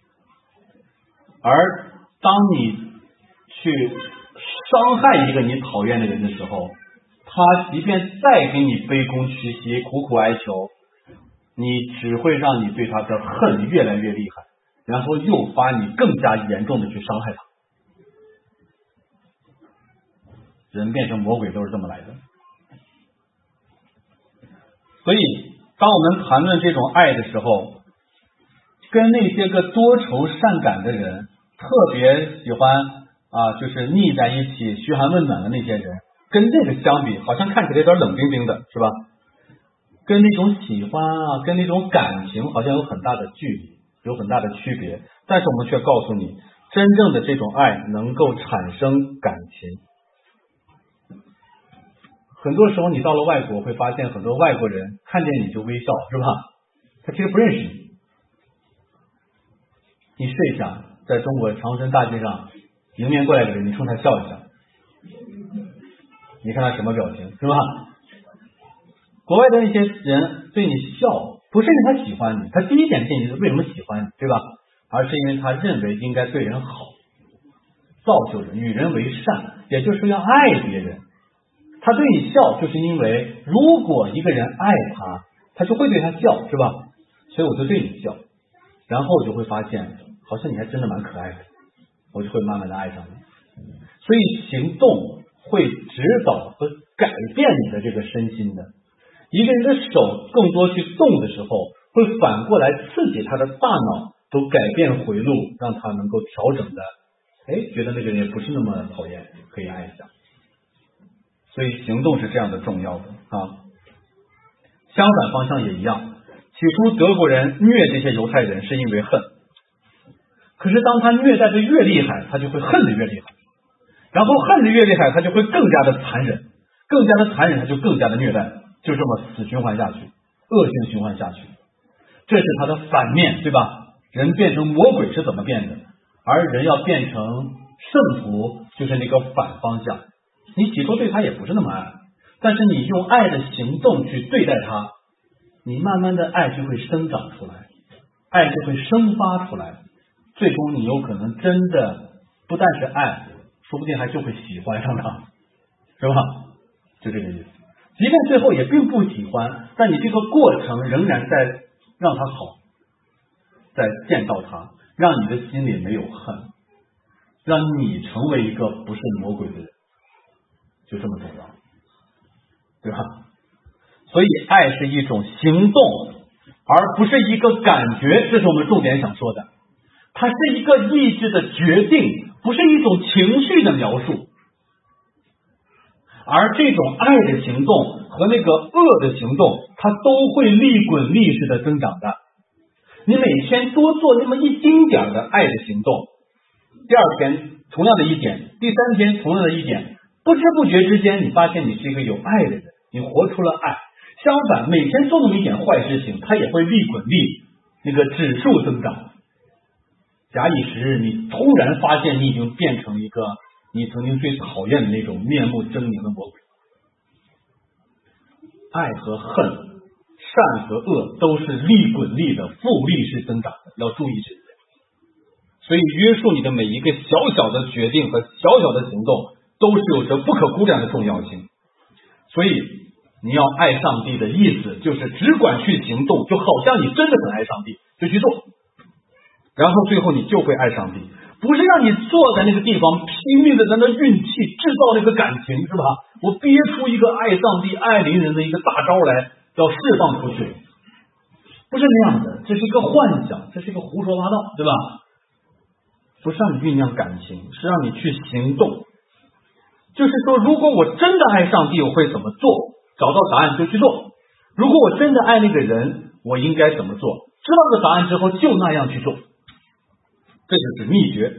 而当你去伤害一个你讨厌的人的时候，他即便再给你卑躬屈膝、苦苦哀求，你只会让你对他的恨越来越厉害，然后诱发你更加严重的去伤害他。人变成魔鬼都是这么来的。所以当我们谈论这种爱的时候，跟那些个多愁善感的人，特别喜欢就是腻在一起嘘寒问暖的那些人，跟这个相比，好像看起来有点冷冰冰的，是吧？跟那种喜欢跟那种感情好像有很大的距离，有很大的区别。但是我们却告诉你，真正的这种爱能够产生感情。很多时候你到了外国会发现，很多外国人看见你就微笑，是吧？他其实不认识你。你试一下，在中国长春大街上迎面过来的人，你冲他笑一下，你看他什么表情，是吧？国外的那些人对你笑，不是因为他喜欢你，他第一点建议是为什么喜欢你，对吧？而是因为他认为应该对人好，造就人，与人为善，也就是说要爱别人。他对你笑，就是因为如果一个人爱他，他就会对他笑，是吧？所以我就对你笑，然后我就会发现好像你还真的蛮可爱的，我就会慢慢的爱上你。所以行动会指导和改变你的这个身心的。一个人的手更多去动的时候，会反过来刺激他的大脑都改变回路，让他能够调整的，觉得那个人也不是那么讨厌，可以爱一下。所以行动是这样的重要的啊。相反方向也一样，起初德国人虐这些犹太人是因为恨，可是当他虐待的越厉害，他就会恨的越厉害，然后恨的越厉害，他就会更加的残忍，更加的残忍，他就更加的虐待，就这么死循环下去，恶性循环下去。这是他的反面，对吧？人变成魔鬼是怎么变的？而人要变成圣徒，就是那个反方向。你起初对他也不是那么爱，但是你用爱的行动去对待他，你慢慢的爱就会生长出来，爱就会生发出来，最终你有可能真的不但是爱，说不定还就会喜欢上他，是吧？就这个意思。即便最后也并不喜欢，但你这个过程仍然在让他好，在见到他，让你的心里没有恨，让你成为一个不是魔鬼的人，就这么重要，对吧？所以爱是一种行动，而不是一个感觉，这是我们重点想说的。它是一个意志的决定，不是一种情绪的描述。而这种爱的行动和那个恶的行动，它都会利滚利式的增长的。你每天多做那么一丁点的爱的行动，第二天同样的一点，第三天同样的一点，不知不觉之间，你发现你是一个有爱的人，你活出了爱。相反，每天做那么一点坏事情，它也会利滚利，那个指数增长。假以时日，你突然发现你已经变成一个你曾经最讨厌的那种面目狰狞的魔鬼。爱和恨，善和恶都是利滚利的复利式增长的，要注意这一点。所以约束你的每一个小小的决定和小小的行动，都是有着不可估量的重要性。所以你要爱上帝的意思，就是只管去行动，就好像你真的很爱上帝，就去做，然后最后你就会爱上帝。不是让你坐在那个地方拼命的在那运气，制造那个感情，是吧？我憋出一个爱上帝爱邻人的一个大招来，要释放出去，不是那样的，这是一个幻想，这是一个胡说八道，对吧？不是让你酝酿感情，是让你去行动。就是说，如果我真的爱上帝，我会怎么做？找到答案就去做。如果我真的爱那个人，我应该怎么做？知道了答案之后，就那样去做。这就是秘诀，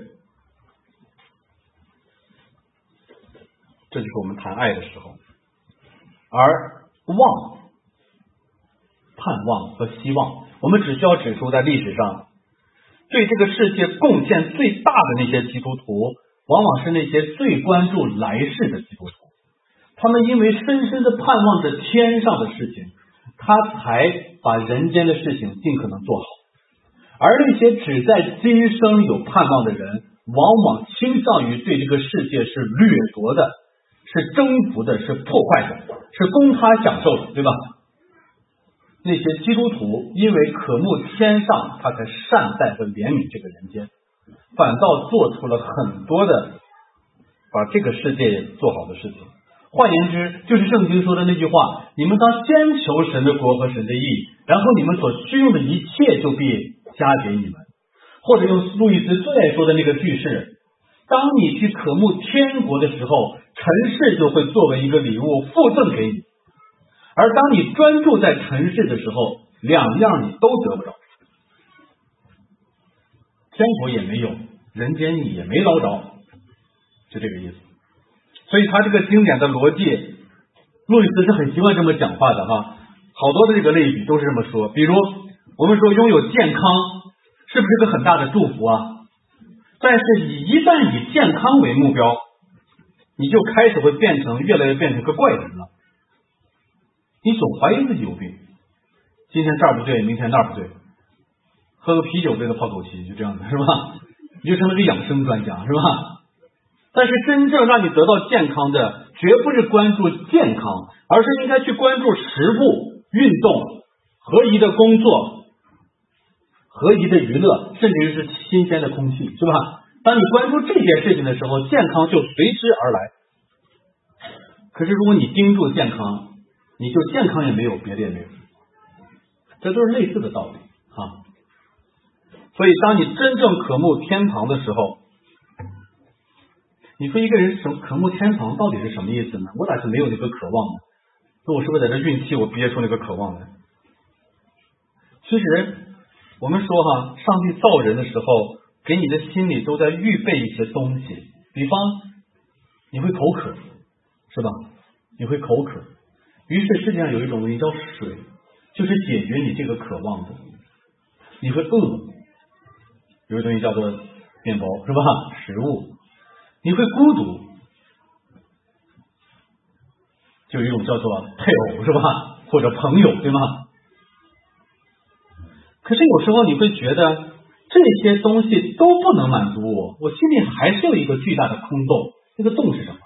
这就是我们谈爱的时候。而望、盼望和希望，我们只需要指出，在历史上对这个世界贡献最大的那些基督徒，往往是那些最关注来世的基督徒。他们因为深深的盼望着天上的事情，他才把人间的事情尽可能做好。而那些只在今生有盼望的人，往往倾向于对这个世界是掠夺的，是征服的，是破坏的，是供他享受的，对吧？那些基督徒因为渴慕天上，他才善待和怜悯这个人间，反倒做出了很多的把这个世界做好的事情。换言之，就是圣经说的那句话，你们当先求神的国和神的义，然后你们所需用的一切就必加给你们。或者用路易斯最爱说的那个句式，当你去渴慕天国的时候，尘世就会作为一个礼物附赠给你，而当你专注在尘世的时候，两样你都得不着，天国也没有，人间你也没捞着，就这个意思。所以他这个经典的逻辑，路易斯是很习惯这么讲话的哈。好多的这个类比都是这么说，比如我们说拥有健康是不是个很大的祝福啊？但是你一旦以健康为目标，你就开始会越来越变成个怪人了。你总怀疑自己有病，今天这儿不对，明天那儿不对，喝个啤酒对着泡枸杞，就这样的，是吧？你就成了个养生专家，是吧？但是真正让你得到健康的，绝不是关注健康，而是应该去关注食物、运动、合宜的工作、 合宜的娱乐，甚至于是新鲜的空气，是吧？当你关注这件事情的时候，健康就随之而来。可是如果你盯住健康，你就健康也没有，别的也没有，这都是类似的道理啊。所以当你真正渴慕天堂的时候，你说一个人渴慕天堂到底是什么意思呢？我咋是没有那个渴望呢？那我是不是在这运气我憋出那个渴望来？其实我们说上帝造人的时候给你的心里都在预备一些东西，比方你会口渴，是吧？你会口渴，于是世界上有一种东西叫水，就是解决你这个渴望的。你会饿，有一东西叫做面包，是吧？食物。你会孤独，就有一种叫做配偶，是吧？或者朋友，对吗？可是有时候你会觉得这些东西都不能满足我，我心里还是有一个巨大的空洞，那个洞是什么？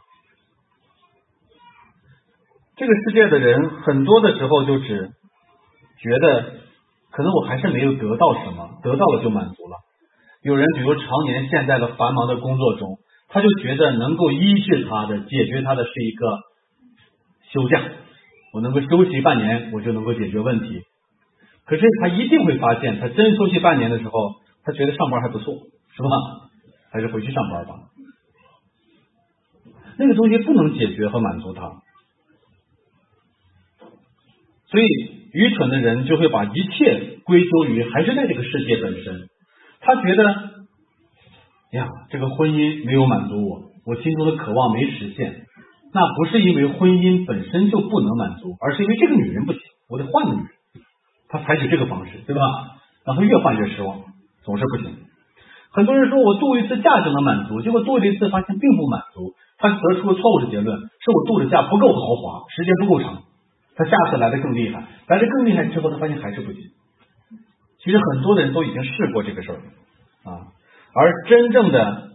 这个世界的人很多的时候就只觉得可能我还是没有得到什么，得到了就满足了。有人比如常年陷在了繁忙的工作中，他就觉得能够医治他的解决他的是一个休假，我能够休息半年我就能够解决问题。可是他一定会发现，他真休息半年的时候，他觉得上班还不错，是吧？还是回去上班吧。那个东西不能解决和满足他，所以愚蠢的人就会把一切归咎于还是在这个世界本身。他觉得呀，这个婚姻没有满足我，我心中的渴望没实现，那不是因为婚姻本身就不能满足，而是因为这个女人不行，我得换个女人。他采取这个方式，对吧？然后越换越失望，总是不行。很多人说我度一次假就能满足，结果度了一次发现并不满足，他得出了错误的结论，是我度的假不够豪华，时间不够长。他下次来的更厉害，来的更厉害之后，他发现还是不行。其实很多的人都已经试过这个事儿啊，而真正的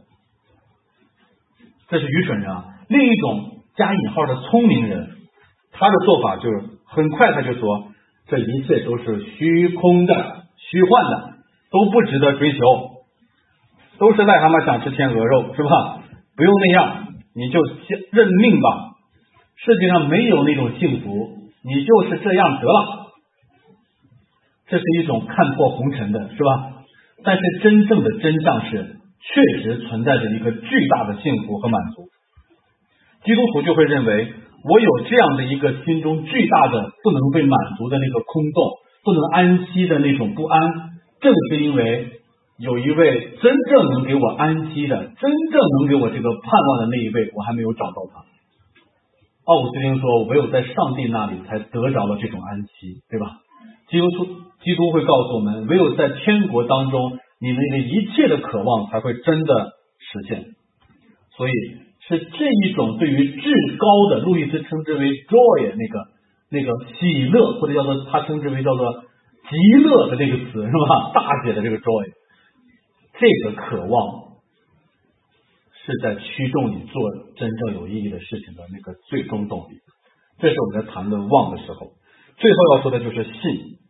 这是愚蠢人啊。另一种加引号的聪明人，他的做法就是很快他就说，这一切都是虚空的、虚幻的，都不值得追求，都是癞蛤蟆想吃天鹅肉，是吧？不用那样，你就认命吧。世界上没有那种幸福，你就是这样得了。这是一种看破红尘的，是吧？但是真正的真相是，确实存在着一个巨大的幸福和满足。基督徒就会认为，我有这样的一个心中巨大的不能被满足的那个空洞，不能安息的那种不安，正是因为有一位真正能给我安息的，真正能给我这个盼望的那一位，我还没有找到他。奥古斯丁说，唯有在上帝那里才得着了这种安息，对吧？基督会告诉我们，唯有在天国当中，你们的一切的渴望才会真的实现。所以是这一种对于至高的，路易斯称之为 joy 那个喜乐，或者叫做他称之为叫做极乐的这个词，是吧？大写的这个 joy， 这个渴望是在驱动你做真正有意义的事情的那个最终动力。这是我们在谈论望的时候，最后要说的就是信，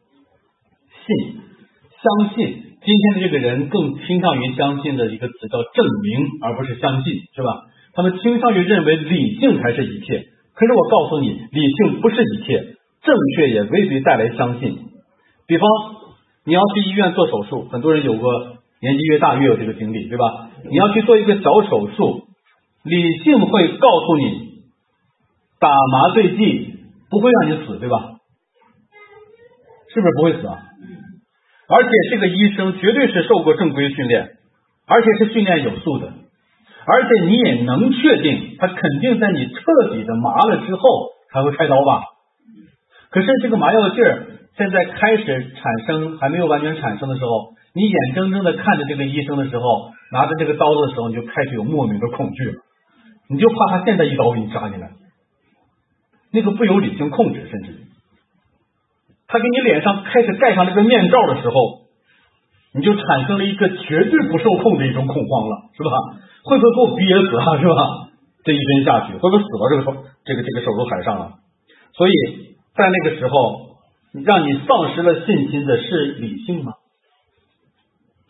相信。今天的这个人更倾向于相信的一个词叫证明，而不是相信，是吧？他们倾向于认为理性才是一切，可是我告诉你，理性不是一切，正确也未必带来相信。比方你要去医院做手术，很多人有过年纪越大越有这个经历，对吧？你要去做一个小手术，理性会告诉你打麻醉剂不会让你死，对吧？是不是不会死啊？而且这个医生绝对是受过正规训练，而且是训练有素的，而且你也能确定他肯定在你彻底的麻了之后才会开刀吧。可是这个麻药劲儿现在开始产生，还没有完全产生的时候，你眼睁睁的看着这个医生的时候，拿着这个刀子的时候，你就开始有莫名的恐惧了，你就怕他现在一刀给你扎进来，那个不由理性控制，甚至他给你脸上开始盖上这个面罩的时候，你就产生了一个绝对不受控的一种恐慌了，是吧？会不会给我憋死啊，是吧？这一针下去，会不会死到这个手术台上啊？所以在那个时候，让你丧失了信心的是理性吗？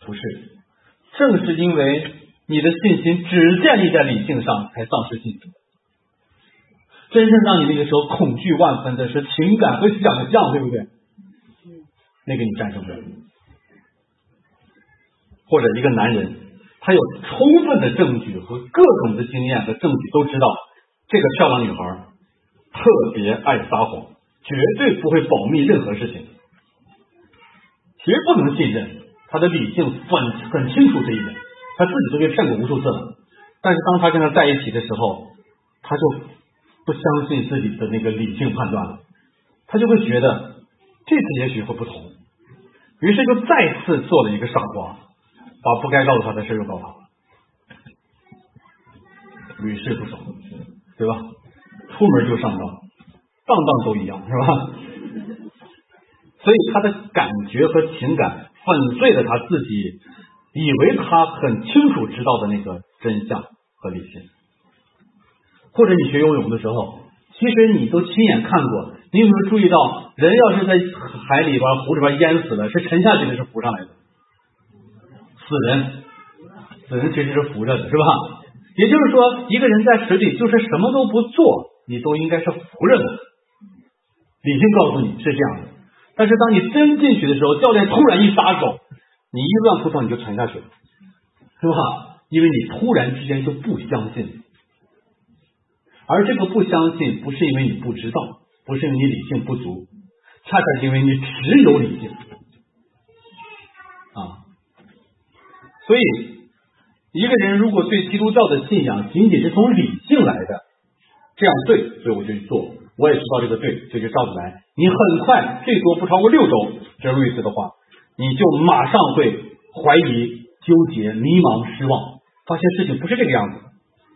不是，正是因为你的信心只建立在理性上，才丧失信心。真正让你那个时候恐惧万分的是情感和想象，对不对？那个你战胜不了。或者一个男人，他有充分的证据和各种的经验和证据，都知道这个漂亮女孩特别爱撒谎，绝对不会保密任何事情，绝不能信任。他的理性很清楚这一点，他自己都被骗过无数次了。但是当他跟他在一起的时候，他就不相信自己的那个理性判断了，他就会觉得这次也许会不同，于是就再次做了一个傻瓜，把不该告诉他的事又告诉他，屡试不爽，对吧？出门就上当，当当都一样，是吧？所以他的感觉和情感粉碎了他自己以为他很清楚知道的那个真相和理性。或者你学游泳的时候，其实你都亲眼看过，你有没有注意到，人要是在海里边湖里边淹死了，是沉下去的，是浮上来的？死人其实是浮着的，是吧？也就是说，一个人在水里就是什么都不做，你都应该是浮着的。理性告诉你是这样的，但是当你真进去的时候，教练突然一撒手，你一乱扑腾你就沉下去了，是吧？因为你突然之间就不相信。而这个不相信不是因为你不知道，不是因为你理性不足，恰恰是因为你只有理性啊。所以一个人如果对基督教的信仰仅仅是从理性来的，这样对，所以我就去做，我也知道这个对，就照着来，你很快最多不超过6周，这是路易斯的话，你就马上会怀疑、纠结、迷茫、失望，发现事情不是这个样子的。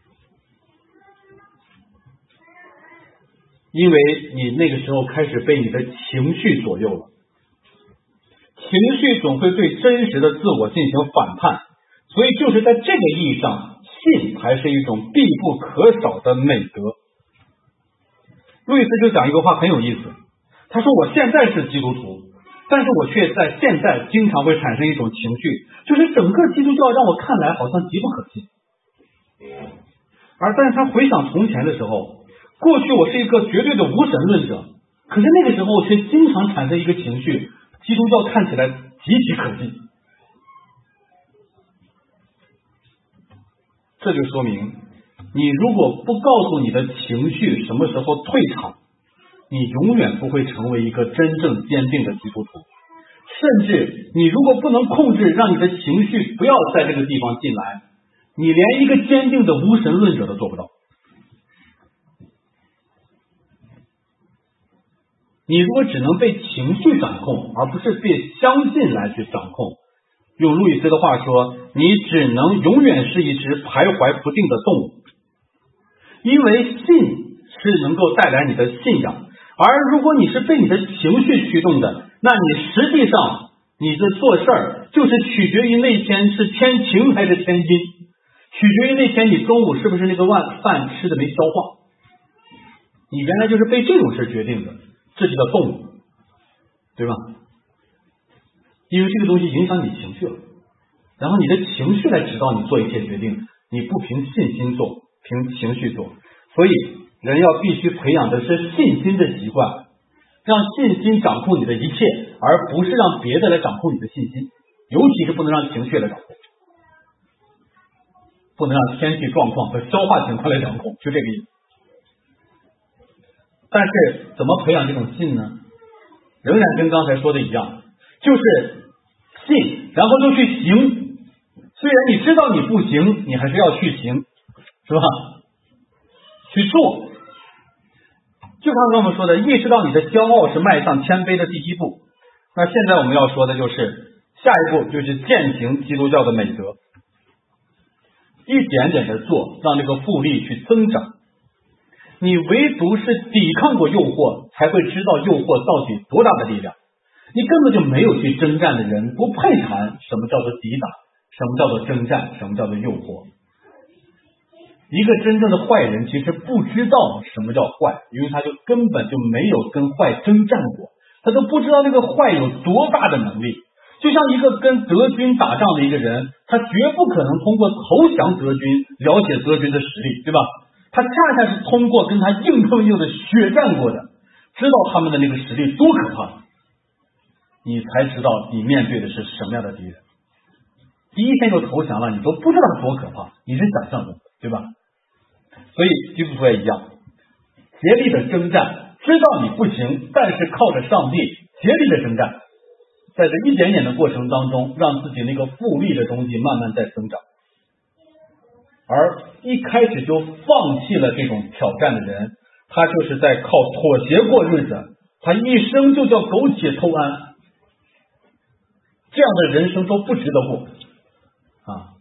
因为你那个时候开始被你的情绪左右了，情绪总会对真实的自我进行反叛，所以就是在这个意义上，信还是一种必不可少的美德。路易斯就讲一个话很有意思，他说我现在是基督徒，但是我却在现在经常会产生一种情绪，就是整个基督教让我看来好像极不可信。但是他回想从前的时候，过去我是一个绝对的无神论者，可是那个时候却经常产生一个情绪，基督教看起来极其可信。这就说明，你如果不告诉你的情绪什么时候退场，你永远不会成为一个真正坚定的基督徒。甚至你如果不能控制让你的情绪不要在这个地方进来，你连一个坚定的无神论者都做不到。你如果只能被情绪掌控，而不是被相信来去掌控，用路易斯的话说，你只能永远是一只徘徊不定的动物。因为信是能够带来你的信仰，而如果你是被你的情绪驱动的，那你实际上你的做事儿就是取决于那天是天晴还是天阴，取决于那天你中午是不是那个饭吃的没消化。你原来就是被这种事决定的，这就叫动物，对吧？因为这个东西影响你情绪了，然后你的情绪来指导你做一切决定，你不凭信心做，凭情绪做。所以人要必须培养的是信心的习惯，让信心掌控你的一切，而不是让别的来掌控你的信心，尤其是不能让情绪来掌控，不能让天气状况和消化情况来掌控，就这个意思。但是怎么培养这种信呢？仍然跟刚才说的一样，就是信，然后就去行。虽然你知道你不行，你还是要去行，是吧？去做。就刚刚我们说的，意识到你的骄傲是迈向谦卑的第一步。那现在我们要说的就是下一步，就是践行基督教的美德，一点点的做，让这个复利去增长。你唯独是抵抗过诱惑，才会知道诱惑到底多大的力量。你根本就没有去征战的人，不配谈什么叫做抵挡，什么叫做征战，什么叫做诱惑。一个真正的坏人其实不知道什么叫坏，因为他就根本就没有跟坏征战过，他都不知道那个坏有多大的能力。 就像一个跟德军打仗的一个人，他绝不可能通过投降德军了解德军的实力，对吧？他恰恰是通过跟他硬碰硬的血战过的，知道他们的那个实力多可怕，你才知道你面对的是什么样的敌人。第一天就投降了，你都不知道多可怕，你是想象的，对吧？所以基督徒也一样，竭力的征战，知道你不行，但是靠着上帝竭力的征战，在这一点点的过程当中，让自己那个复利的东西慢慢在增长。而一开始就放弃了这种挑战的人，他就是在靠妥协过日子，他一生就叫苟且偷安，这样的人生都不值得过啊！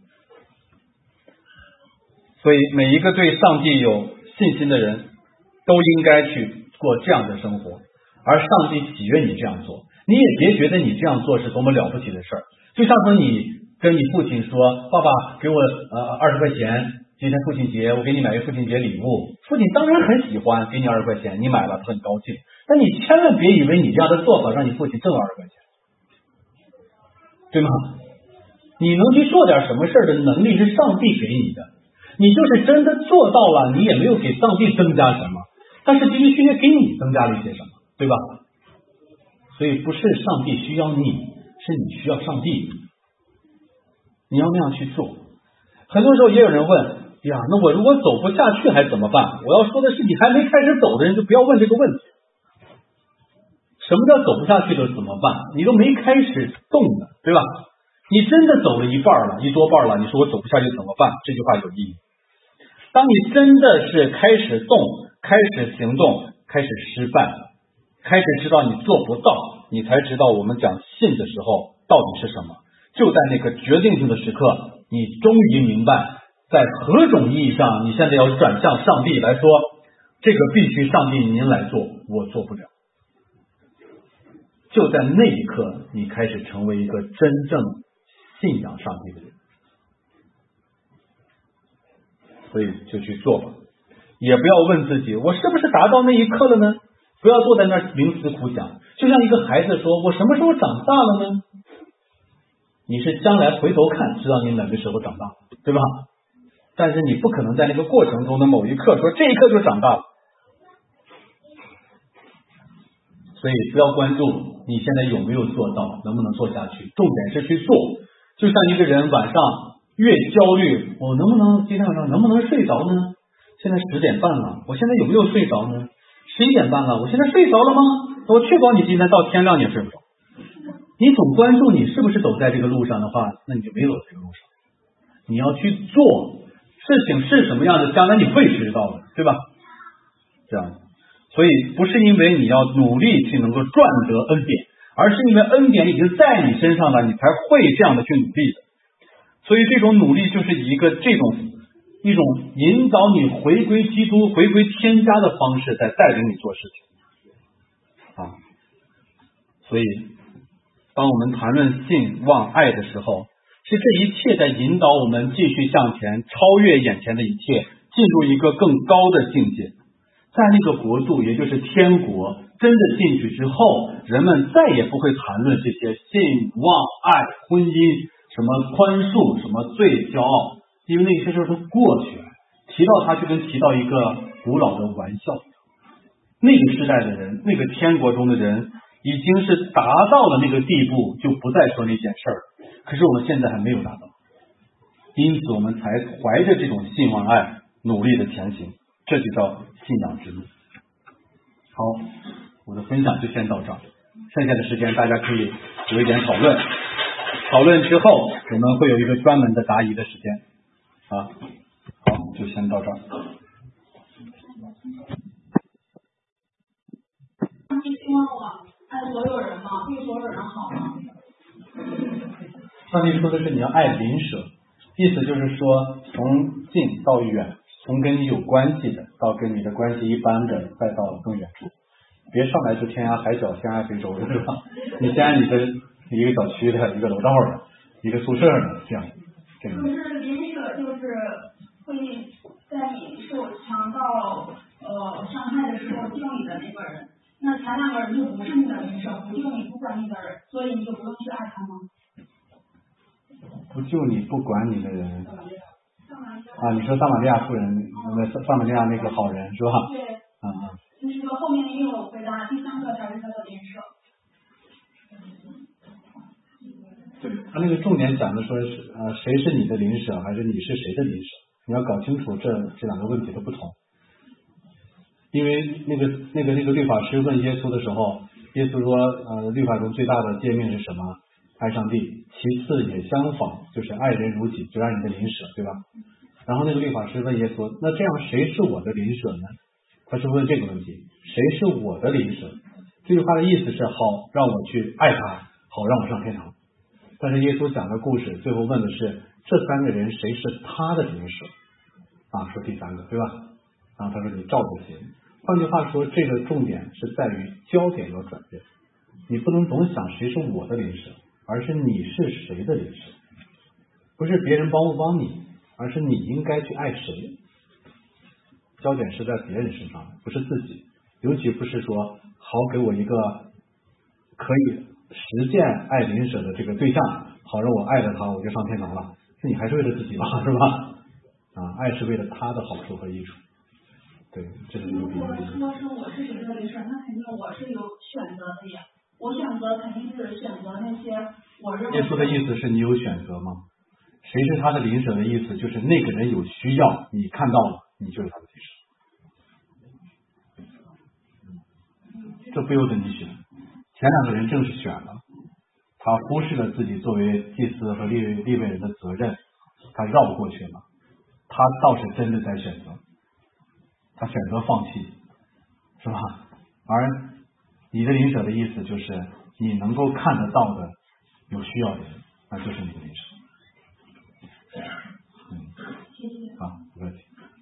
所以每一个对上帝有信心的人都应该去过这样的生活，而上帝喜悦你这样做，你也别觉得你这样做是多么了不起的事儿。就像说你跟你父亲说，爸爸给我20块钱，今天父亲节我给你买个父亲节礼物，父亲当然很喜欢，给你20块钱，你买了他很高兴，但你千万别以为你这样的做法让你父亲挣20块钱，对吗？你能去做点什么事的能力是上帝给你的，你就是真的做到了，你也没有给上帝增加什么，但是基督训练给你增加了一些什么，对吧？所以不是上帝需要你，是你需要上帝，你要那样去做。很多时候也有人问呀，那我如果走不下去还怎么办？我要说的是，你还没开始走的人就不要问这个问题。什么叫走不下去的怎么办？你都没开始动呢，对吧？你真的走了一半了，一多半了，你说我走不下去怎么办？这句话有意义。当你真的是开始动，开始行动，开始失败，开始知道你做不到，你才知道我们讲信的时候到底是什么。就在那个决定性的时刻，你终于明白在何种意义上你现在要转向上帝来说，这个必须上帝您来做，我做不了。就在那一刻，你开始成为一个真正信仰上帝的人。所以就去做吧，也不要问自己我是不是达到那一刻了呢？不要坐在那儿冥思苦想。就像一个孩子说，我什么时候长大了呢？你是将来回头看知道你哪个时候长大，对吧？但是你不可能在那个过程中的某一刻说这一刻就长大了。所以不要关注你现在有没有做到，能不能做下去，重点是去做。就像一个人晚上越焦虑，我能不能今天晚上能不能睡着呢？现在10点半了，我现在有没有睡着呢？11点半了，我现在睡着了吗？我确保你今天到天亮你也睡不着。你总关注你是不是走在这个路上的话，那你就没走这个路上。你要去做，事情是什么样的，将来你会知道的，对吧？这样，所以不是因为你要努力去能够赚得恩典，而是因为恩典已经在你身上了，你才会这样的去努力的。所以这种努力就是一种引导你回归基督、回归天家的方式，在带领你做事情啊。所以当我们谈论信望爱的时候，是这一切在引导我们继续向前，超越眼前的一切，进入一个更高的境界。在那个国度，也就是天国，真的进去之后，人们再也不会谈论这些信望爱、婚姻、什么宽恕、什么罪、骄傲，因为那些事都过去了，提到它就跟提到一个古老的玩笑。那个时代的人，那个天国中的人已经是达到了那个地步，就不再说那件事儿。可是我们现在还没有达到，因此我们才怀着这种信望爱努力的前行，这就叫信仰之路。好，我的分享就先到这儿，剩下的时间大家可以有一点讨论，讨论之后我们会有一个专门的答疑的时间啊。好，就先到这儿。 上帝希望我爱所有人吗？对所有人好吗？ 上帝说的是你要爱邻舍，意思就是说从近到远，从跟你有关系的到跟你的关系一般的，再到更远处。别上来就天涯海角先爱非洲的，是吧？你先爱你的一个小区的、一个楼道的、一个宿舍的，这样。 就是邻舍，就是会在你受强盗伤害的时候救你的那个人。 那前两个人就不是你的邻舍，不救你不管你的人，所以你就不用去爱他吗？ 不救你不管你的人啊，你说撒玛利亚妇人，撒玛利亚那个好人是吧？ 对， 就是说后面也有回答，第三个才是他的邻舍。 对，他那个重点讲的说是谁是你的邻舍，还是你是谁的邻舍？你要搞清楚这两个问题的不同。因为那个律法师问耶稣的时候，耶稣说律法中最大的诫命是什么？爱上帝，其次也相仿，就是爱人如己，就爱你的邻舍，对吧？然后那个律法师问耶稣，那这样谁是我的邻舍呢？他是问这个问题，谁是我的邻舍？这句话的意思是好让我去爱他，好让我上天堂。但是耶稣讲的故事最后问的是这三个人谁是他的邻舍啊？说第三个，对吧？然后他说你照着行。换句话说，这个重点是在于焦点要转变，你不能总想谁是我的邻舍，而是你是谁的邻舍。不是别人帮不帮你，而是你应该去爱谁。焦点是在别人身上，不是自己，尤其不是说好给我一个可以实践爱邻舍的这个对象，好让我爱了他我就上天堂了，那你还是为了自己吧，是吧？爱是为了他的好处和益处。对，这是一个比喻。 如果说我是谁的邻舍，那肯定我是有选择的呀。我选择肯定是选择那些我认为。 耶稣的意思是你有选择吗？谁是他的邻舍的意思就是那个人有需要，你看到了，你就是他的邻舍。这不由得你选。前两个人正是选了，他忽视了自己作为祭司和利未人的责任，他绕过去了。他倒是真的在选择，他选择放弃，是吧？而你的邻舍的意思就是你能够看得到的有需要的人，那就是你的邻舍。好，不客气。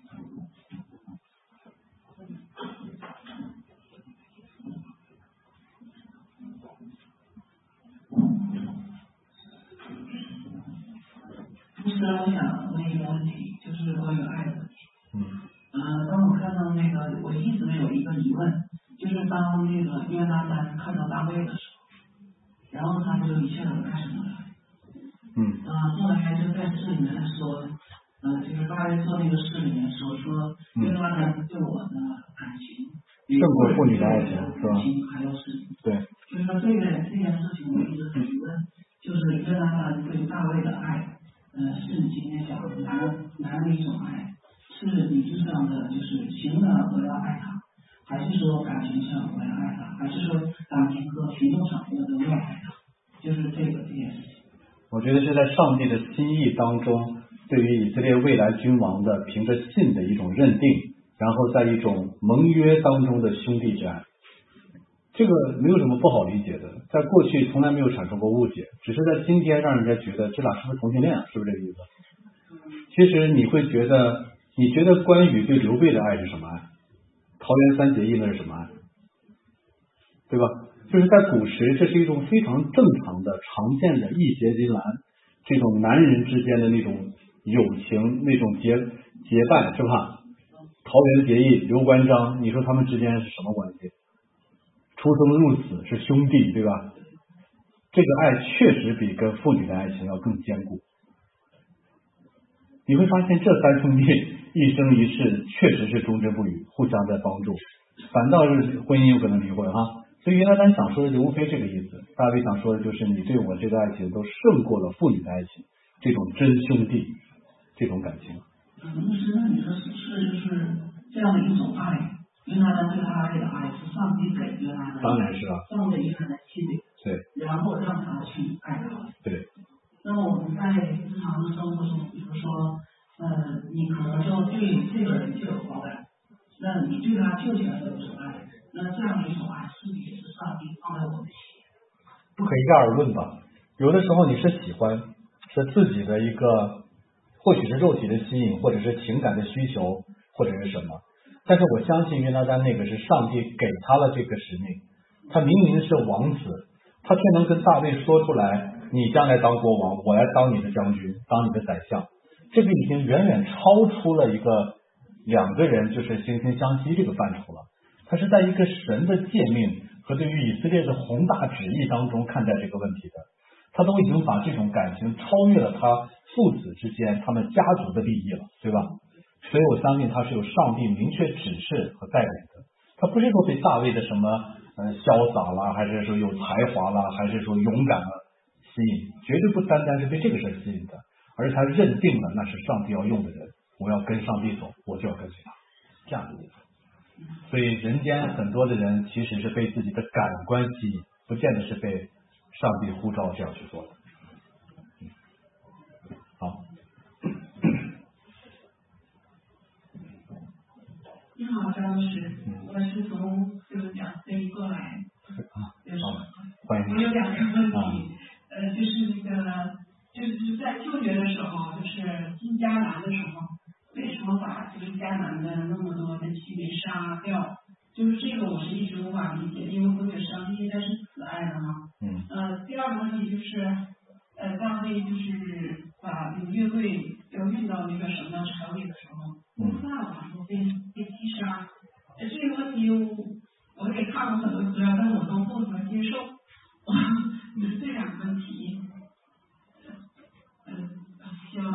其实我想问一个问题，就是关于爱的问题。当我看到那个，我一直有一个疑问，就是当那个约拿单看到大卫的时候，然后他就一切都开始了。后来就在诗里面说，就是大卫做那个诗里面说约拿单对我的感情胜过妇女的爱情，是吧？ 还有是， 对， 就是说这件事情我一直很疑问，就是约拿单对大卫的爱。是你今天讲哪样的一种爱？是理智上的，就是行为我要爱他，还是说感情上我要爱他，还是说感情和行动上我都要爱他？就是这件事情。 我觉得是在上帝的心意当中，对于以色列未来君王的凭着信的一种认定，然后在一种盟约当中的兄弟之爱。这个没有什么不好理解的，在过去从来没有产生过误解，只是在今天让人家觉得这俩是不是同性恋，是不是这个意思？其实你觉得关羽对刘备的爱是什么爱？桃园三结义那是什么爱？对吧？就是在古时，这是一种非常正常的、常见的义结金兰，这种男人之间的那种友情，那种结拜，是吧？桃园结义，刘关张，你说他们之间是什么关系？出生入死是兄弟，对吧？这个爱确实比跟父女的爱情要更坚固。你会发现这三兄弟一生一世确实是忠贞不渝，互相在帮助，反倒是婚姻有可能离婚哈。所以约拿单想说的就无非这个意思，大卫想说的就是你对我这个爱情都胜过了父女的爱情，这种真兄弟这种感情。 那你说是就是这样的一种爱？约拿单对他的爱是上帝给约拿单， 当然是啊， 上帝约拿单心里， 对， 然后让他去爱他， 对。 那么我们在日常的生活中，比如说，你可能就对这个人就有好感，那你对他就想有一种爱，那这样的一种爱是不是也是上帝放在我们心里？ 不可一概而论吧。有的时候你是喜欢，是自己的一个，或许是肉体的吸引，或者是情感的需求，或者是什么。但是我相信约拿单那个是上帝给他了这个使命，他明明是王子，他却能跟大卫说出来，你将来当国王，我来当你的将军，当你的宰相。这个已经远远超出了一个两个人就是惺惺相惜这个范畴了， 他是在一个神的诫命和对于以色列的宏大旨意当中看待这个问题的。他都已经把这种感情超越了他父子之间他们家族的利益了，对吧？所以我相信他是有上帝明确指示和带领的。他不是说被大卫的什么潇洒啦，还是说有才华啦，还是说勇敢了吸引，绝对不单单是被这个事吸引的，而是他认定了那是上帝要用的人，我要跟上帝走，我就要跟随他，这样的意思。所以人间很多的人其实是被自己的感官吸引，不见得是被上帝呼召这样去做的。好。 你好，张老师，我是从就是讲非过来， 欢迎。 我有两个问题，就是那个就是在就学的时候，就是进迦南的时候，为什么把这个迦南的那么多的器皿杀掉？就是这个我是一直无法理解，因为会有上帝应该是慈爱的嘛。第二个问题就是，大卫就是把那个乐队要运到那个什么城里的时候，乌撒嘛被击杀。这个问题我也看过很多资料，但是我都不能接受。就是这两个问题，希望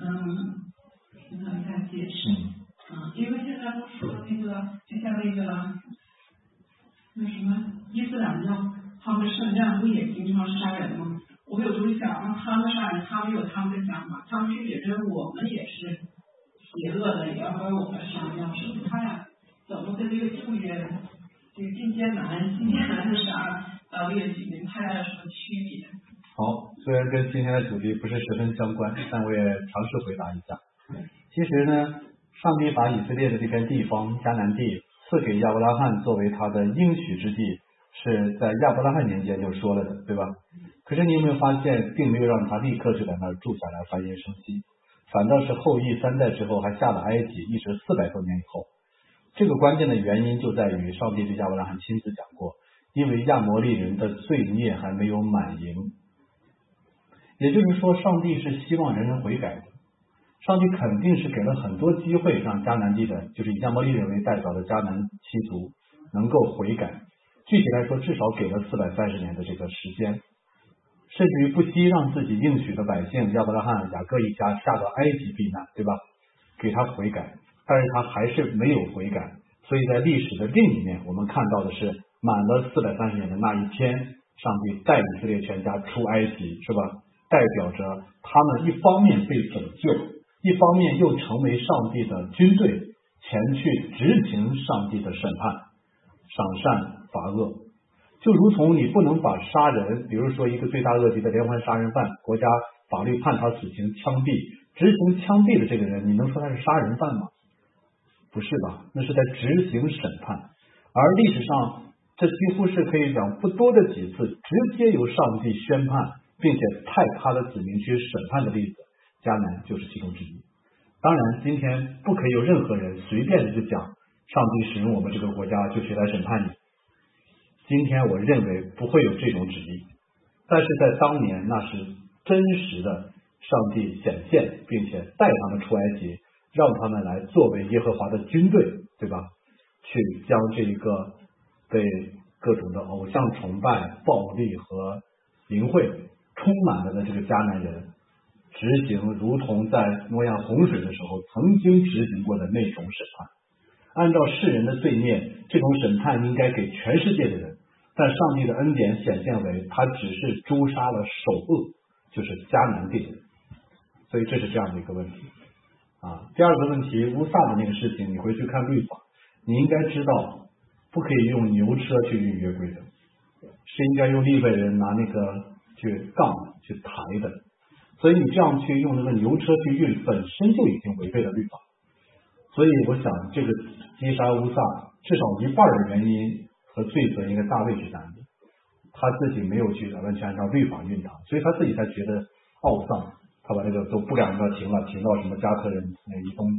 能再解释。因为现在都说那个，就像那个那什么伊斯兰教，他们圣战不也经常杀人吗？我有时候想，他们杀人，他们有他们的想法，他们是觉得我们也是邪恶的，也要把我们杀掉，是不是？他俩怎么跟这个旧约这个进艰难是啥？这个几年他俩有什么区别？ 好，虽然跟今天的主题不是十分相关，但我也尝试回答一下。其实呢，上帝把以色列的这片地方迦南地赐给亚伯拉罕作为他的应许之地，是在亚伯拉罕年间就说了的，对吧？可是你有没有发现，并没有让他立刻就在那儿住下来繁衍生息，反倒是后裔3代之后还下了埃及，一直400多年以后。这个关键的原因就在于上帝对亚伯拉罕亲自讲过，因为亚摩利人的罪孽还没有满盈。也就是说，上帝是希望人悔改的。上帝肯定是给了很多机会让迦南地的，就是以亚摩利人为代表的迦南七族能够悔改。具体来说，至少给了430年的这个时间，甚至于不惜让自己应许的百姓亚伯拉罕、雅各一家下到埃及避难，对吧？给他悔改，但是他还是没有悔改。所以在历史的另一面，我们看到的是满了430年的那一天，上帝带以色列全家出埃及，是吧？代表着他们一方面被拯救，一方面又成为上帝的军队，前去执行上帝的审判，赏善罚恶。就如同你不能把杀人，比如说一个罪大恶极的连环杀人犯，国家法律判他死刑枪毙，执行枪毙的这个人，你能说他是杀人犯吗？不是吧？那是在执行审判。而历史上这几乎是可以讲不多的几次直接由上帝宣判并且派他的子民去审判的例子，迦南就是其中之一。当然今天不可以有任何人随便的就讲上帝使用我们这个国家就是来审判你，今天我认为不会有这种旨意，但是在当年那是真实的上帝显现，并且带他们出埃及，让他们来作为耶和华的军队，对吧？去将这一个被各种的偶像崇拜、暴力和淫秽充满了的这个迦南人执行如同在诺亚洪水的时候曾经执行过的那种审判。按照世人的罪孽，这种审判应该给全世界的人，但上帝的恩典显现为他只是诛杀了首恶，就是迦南地的人。所以这是这样的一个问题第二个问题，乌撒的那个事情，你回去看律法，你应该知道不可以用牛车去运约柜的，是应该用利未人拿那个去杠去抬的。所以你这样去用那个牛车去运，本身就已经违背了律法。所以我想这个击杀乌撒至少一半的原因和罪责应该大卫去担的，他自己没有去完全按照律法运他，所以他自己才觉得懊丧，他把这个都不敢让他停了，停到什么加特人以东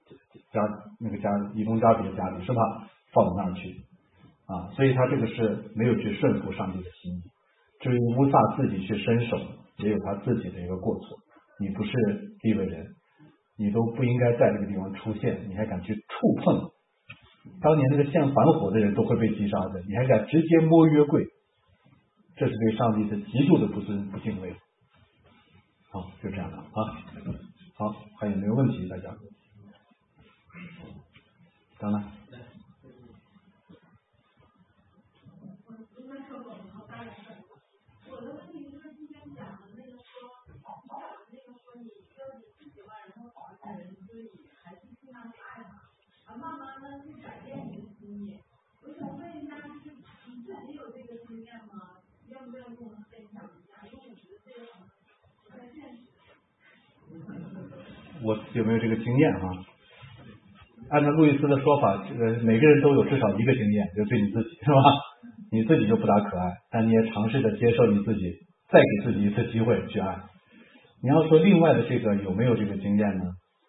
家比的家里，是吧？放到那儿去所以他这个是没有去顺服上帝的心意。至于乌撒自己去伸手，也有他自己的一个过错，你不是利未人，你都不应该在这个地方出现，你还敢去触碰当年那个献还火的人都会被击杀的，你还敢直接摸约柜，这是对上帝的极度的不尊不敬畏。好，就这样了啊。好，还有没有问题？大家？当然。我有没有这个经验啊？按照路易斯的说法，每个人都有至少一个经验，就对你自己是吧？你自己就不大可爱，但你也尝试着接受你自己，再给自己一次机会去爱。你要说另外的这个有没有这个经验呢？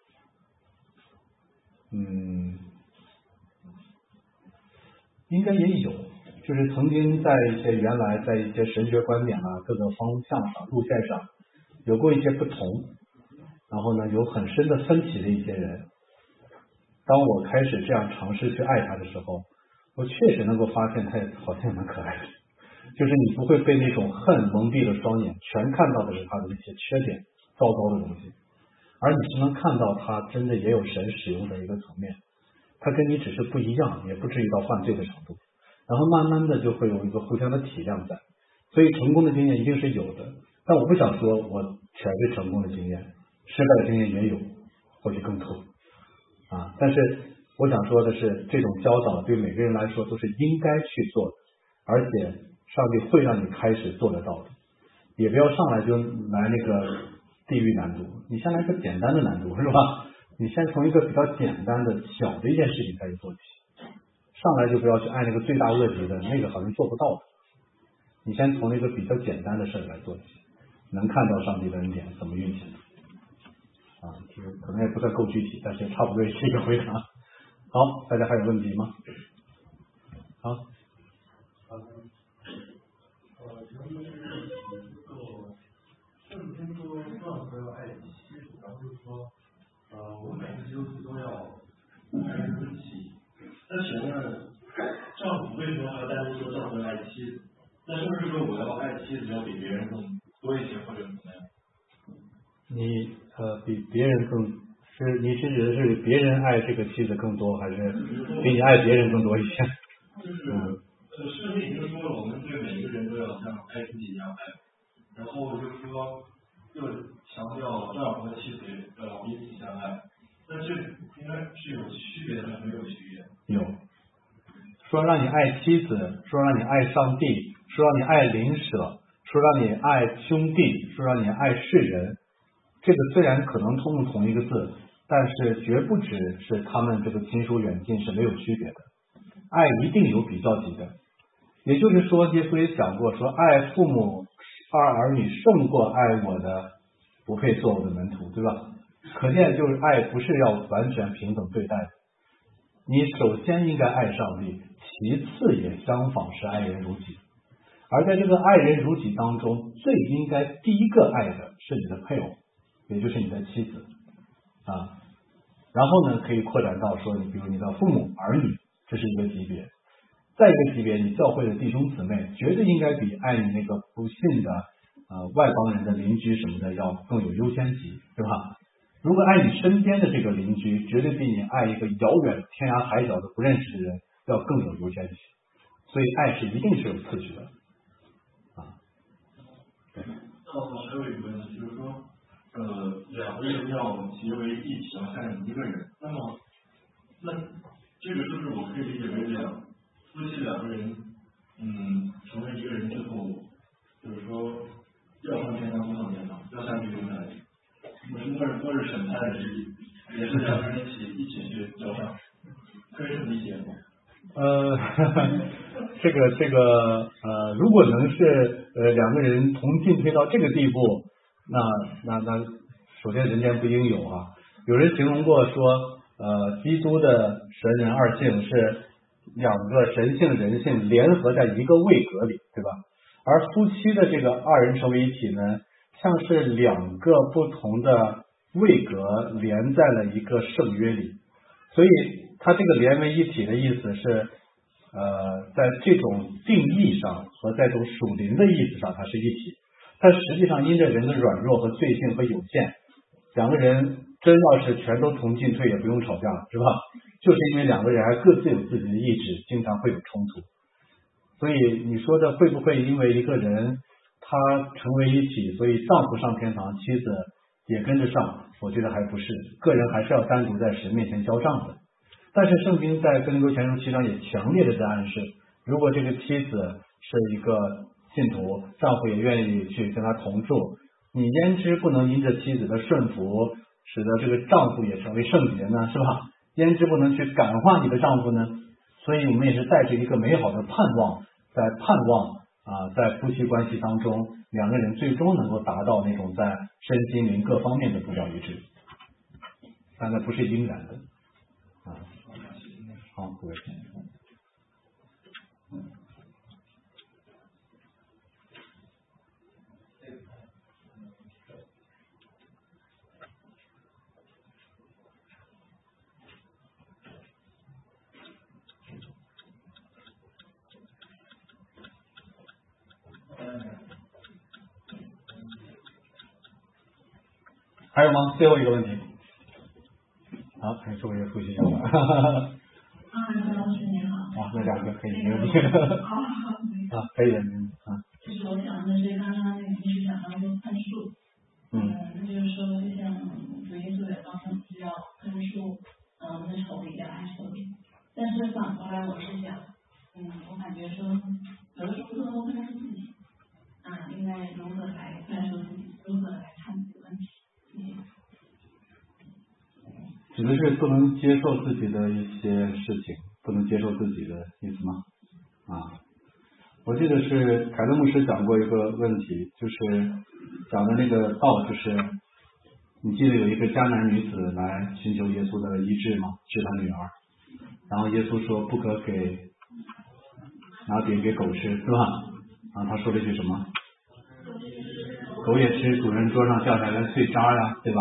应该也有，就是曾经在一些原来在一些神学观点啊各个方向上路线上有过一些不同，然后呢有很深的分歧的一些人，当我开始这样尝试去爱他的时候，我确实能够发现他也好像蛮可爱的，就是你不会被那种恨蒙蔽了双眼，全看到的是他的那些缺点糟糕的东西，而你是能看到他真的也有神使用的一个层面，他跟你只是不一样，也不至于到犯罪的程度，然后慢慢的就会有一个互相的体谅在，所以成功的经验一定是有的，但我不想说我全是成功的经验，失败的经验也有，或许更多啊。但是我想说的是，这种教导对每个人来说都是应该去做的，而且上帝会让你开始做得到的，也不要上来就来那个地狱难度，你先来个简单的难度是吧？你先从一个比较简单的小的一件事情开始做起，上来就不要去按那个罪大恶极的，那个好像做不到的。你先从那个比较简单的事来做起，能看到上帝的恩典怎么运行啊，这个可能也不算够具体，但是差不多也是一个回答。好，大家还有问题吗？好。 圣经说丈夫要爱妻子，然后就是说，我们每个基督徒都要爱自己。但请问，丈夫为什么还要单独说丈夫要爱妻子？那是不是说我要爱妻子要比别人更多一些，或者怎么样？你比别人更是你是指的是别人爱这个妻子更多，还是比你爱别人更多一些？ 就是圣经已经说了，我们对每个人都要像爱自己一样爱。然后就是说，又强调丈夫和妻子要彼此相爱，那这应该是有区别的，还是没有区别？ 有，说让你爱妻子，说让你爱上帝，说让你爱邻舍，说让你爱兄弟，说让你爱世人，这个虽然可能通用同一个字，但是绝不只是他们这个亲疏远近是没有区别的，爱一定有比较级的。也就是说，耶稣也讲过，说爱父母爱儿女胜过爱我的不配做我的门徒，对吧？可见就是爱不是要完全平等对待的，你首先应该爱上帝，其次也相仿是爱人如己。而在这个爱人如己当中，最应该第一个爱的是你的配偶，也就是你的妻子啊。然后呢，可以扩展到说，你比如你的父母儿女，这是一个级别。再一个级别，你教会的弟兄姊妹绝对应该比爱你那个不信的外邦人的邻居什么的要更有优先级，对吧？如果爱你身边的这个邻居，绝对比你爱一个遥远天涯海角的不认识的人要更有优先级。所以爱是一定是有次序的啊。 那我还有一个问题，就是说，两个人要结为一体，要像一个人，那这个是不是我可以理解为夫妻两个人，成为一个人之后，就是说要上天堂不上天堂，要像一个人来，末日审判的也是两个人一起去交上，可以这么理解吗？ 这个如果能是两个人同进退到这个地步，那首先人间不应有啊。有人形容过说，基督的神人二性是两个神性人性联合在一个位格里，对吧？而夫妻的这个二人成为一体呢，像是两个不同的位格连在了一个圣约里，所以它这个连为一体的意思是，在这种定义上和在这种属灵的意思上它是一体，但实际上因着人的软弱和罪性和有限，两个人真要是全都同进退也不用吵架，是吧？就是因为两个人还各自有自己的意志，经常会有冲突。所以你说的会不会因为一个人他成为一体，所以丈夫上天堂，妻子也跟着上？我觉得还不是，个人还是要单独在神面前交账的。但是圣经在哥林多前书7章也强烈的在暗示，如果这个妻子是一个信徒，丈夫也愿意去跟他同住，你焉知不能因着妻子的顺服，使得这个丈夫也成为圣洁呢？是吧？焉知不能去感化你的丈夫呢？所以我们也是带着一个美好的盼望，在盼望在夫妻关系当中，两个人最终能够达到那种在身心灵各方面的步调一致，但那不是应然的好，各位。还有吗？最后一个问题。好，还是我也复习一下吧。 张老师你好。 那两个可以，没问题。可以的， 就是我想的是刚刚您是讲到说看树，那就是说就像主耶稣也告诉我们是要看树，我们的仇敌要爱仇敌。但是反过来我是想，我感觉说有的时候不能看出自己，应该如何来看出自己，如何来看这个问题。 指的是不能接受自己的一些事情，不能接受自己的意思吗？我记得是凯勒牧师讲过一个问题，就是讲的那个道，就是你记得有一个迦南女子来寻求耶稣的医治吗？治她女儿，然后耶稣说不可拿饼给狗吃，是吧？然后他说了一句什么？狗也吃主人桌上掉下来的碎渣呀，对吧？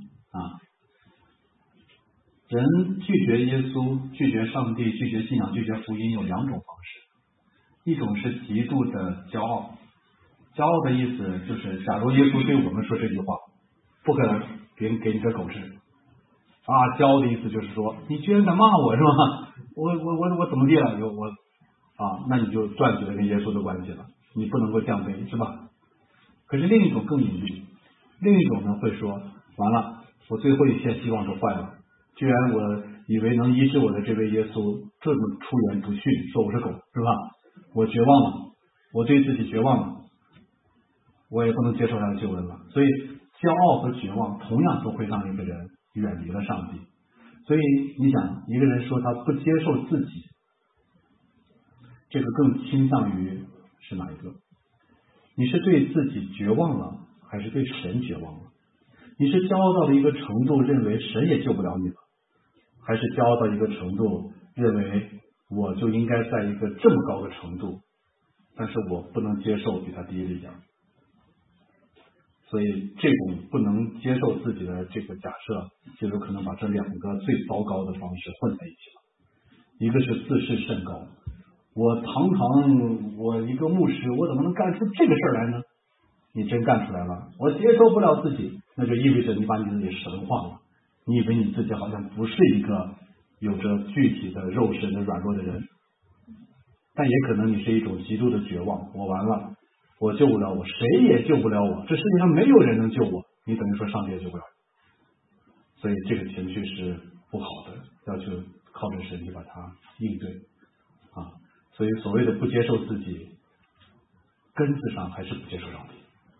人拒绝耶稣、拒绝上帝、拒绝信仰、拒绝福音有两种方式，一种是极度的骄傲，骄傲的意思就是假如耶稣对我们说这句话，不可能给你的狗吃骄傲的意思就是说你居然敢骂我，是吧？我怎么地了？那你就断绝了跟耶稣的关系了，你不能够降卑，是吧？可是另一种更隐喻，另一种呢会说完了，我最后一切希望都坏了，居然我以为能医治我的这位耶稣这么出言不逊，说我是狗，是吧？我绝望了，我对自己绝望了，我也不能接受他的救恩了。所以骄傲和绝望同样都会让一个人远离了上帝。所以你想，一个人说他不接受自己，这个更倾向于是哪一个？你是对自己绝望了，还是对神绝望了？你是骄傲到了一个程度，认为神也救不了你了，还是骄傲到一个程度，认为我就应该在一个这么高的程度，但是我不能接受比他低了一点？所以这种不能接受自己的这个假设，就有可能把这两个最糟糕的方式混在一起了。一个是自视甚高，我我一个牧师，我怎么能干出这个事儿来呢？你真干出来了，我接受不了自己，那就意味着你把你自己神化了，你以为你自己好像不是一个有着具体的肉身的软弱的人，但也可能你是一种极度的绝望，我完了，我救不了我，谁也救不了我，这世界上没有人能救我，你等于说上帝也救不了你。所以这个情绪是不好的，要去靠着神去把它应对所以所谓的不接受自己，根子上还是不接受上帝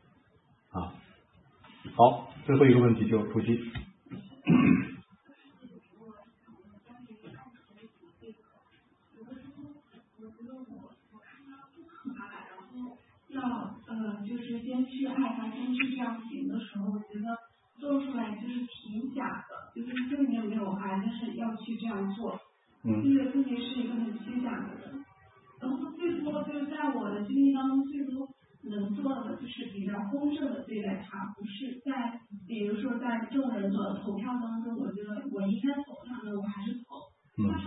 好，最后一个问题就复习。 就是先去爱他，先去这样行的时候，我觉得做出来就是挺假的，就是心里面没有爱，但是要去这样做，因为自己是一个很虚假的人。然后最多就是在我的经历当中，最多能做的就是比较公正的对待他，不是在比如说在众人的投票当中，我觉得我应该投他呢，我还是投。那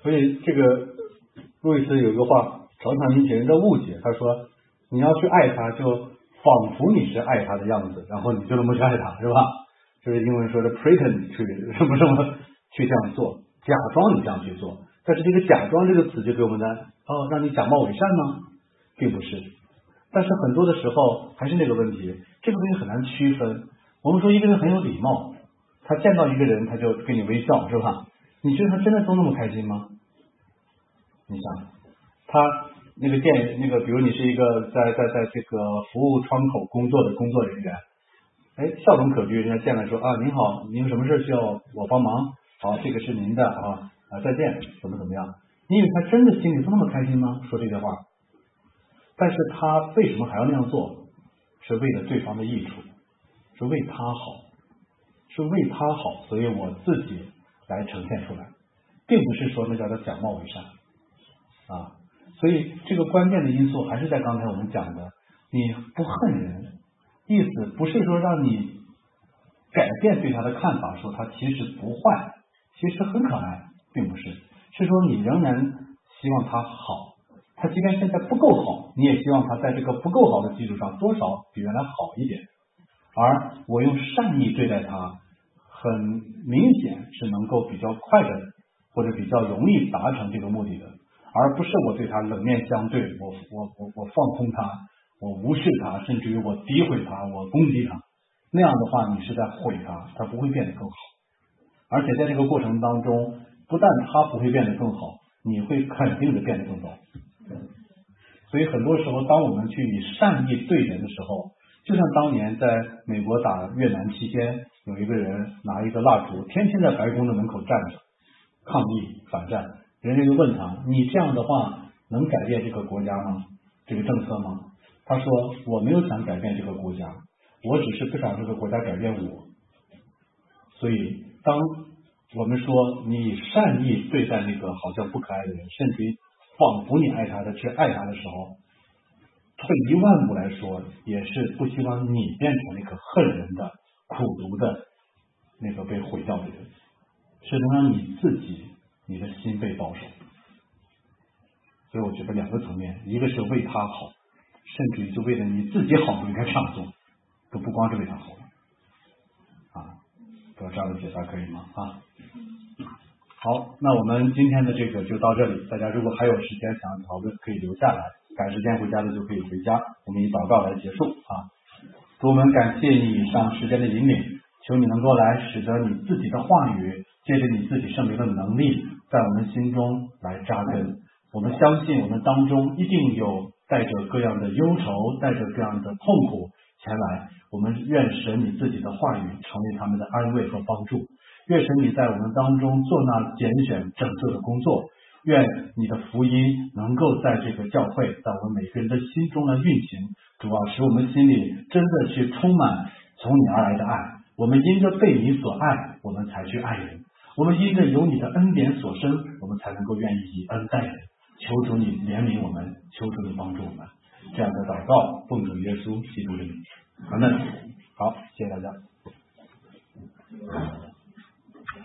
所以这个路易斯有一个话常常引起人的误解，他说你要去爱他，就仿佛你是爱他的样子，然后你就那么去爱他，是吧？就是英文说的 pretend 去什么什么去这样做，假装你这样去做。但是这个假装这个词就给我们的让你假冒伪善吗？并不是。但是很多的时候还是那个问题，这个东西很难区分。我们说一个人很有礼貌，他见到一个人他就跟你微笑，是吧？你觉得他真的都那么开心吗？你想他那个比如你是一个在这个服务窗口工作的工作人员，笑容可掬，人家见了说您好，您有什么事需要我帮忙？好，这个是您的再见，怎么样？你以为他真的心里都那么开心吗？说这些话，但是他为什么还要那样做？是为了对方的益处，是为他好，所以我自己来呈现出来，并不是说那叫做假冒伪善所以这个关键的因素还是在刚才我们讲的，你不恨人，意思不是说让你改变对他的看法，说他其实不坏，其实很可爱，并不是，是说你仍然希望他好，他即便现在不够好，你也希望他在这个不够好的基础上多少比原来好一点，而我用善意对待他，很明显是能够比较快的或者比较容易达成这个目的的，而不是我对他冷面相对，我放空他，我无视他，甚至于我诋毁他，我攻击他，那样的话你是在毁他，他不会变得更好。而且在这个过程当中，不但他不会变得更好，你会肯定的变得更糟。所以很多时候当我们去以善意对人的时候，就像当年在美国打越南期间，有一个人拿一个蜡烛天天在白宫的门口站着抗议反战，人家就问他，你这样的话能改变这个国家吗？这个政策吗？他说我没有想改变这个国家，我只是不想这个国家改变我。所以当我们说你以善意对待那个好像不可爱的人，甚至于仿佛你爱他的去爱他的时候，退一万步来说，也是不希望你变成那个恨人的苦毒的那个被毁掉的人，是能让你自己你的心被保守。所以我觉得两个层面，一个是为他好，甚至于就为了你自己好，应该这样做，都不光是为他好不知道这样的解答可以吗？好，那我们今天的这个就到这里，大家如果还有时间想讨论可以留下来，赶时间回家的就可以回家，我们以祷告来结束主，我们感谢你以上时间的引领，求你能够来使得你自己的话语借着你自己圣灵的能力在我们心中来扎根。我们相信我们当中一定有带着各样的忧愁，带着各样的痛苦前来，我们愿神你自己的话语成为他们的安慰和帮助，愿神你在我们当中做那拣选拯救的工作，愿你的福音能够在这个教会，在我们每个人的心中来运行，主使我们心里真的去充满从你而来的爱，我们因着被你所爱，我们才去爱人，我们因着有你的恩典所生，我们才能够愿意以恩待人。求主你怜悯我们，求主你帮助我们，这样的祷告奉主耶稣基督的名，阿们。好，谢谢大家。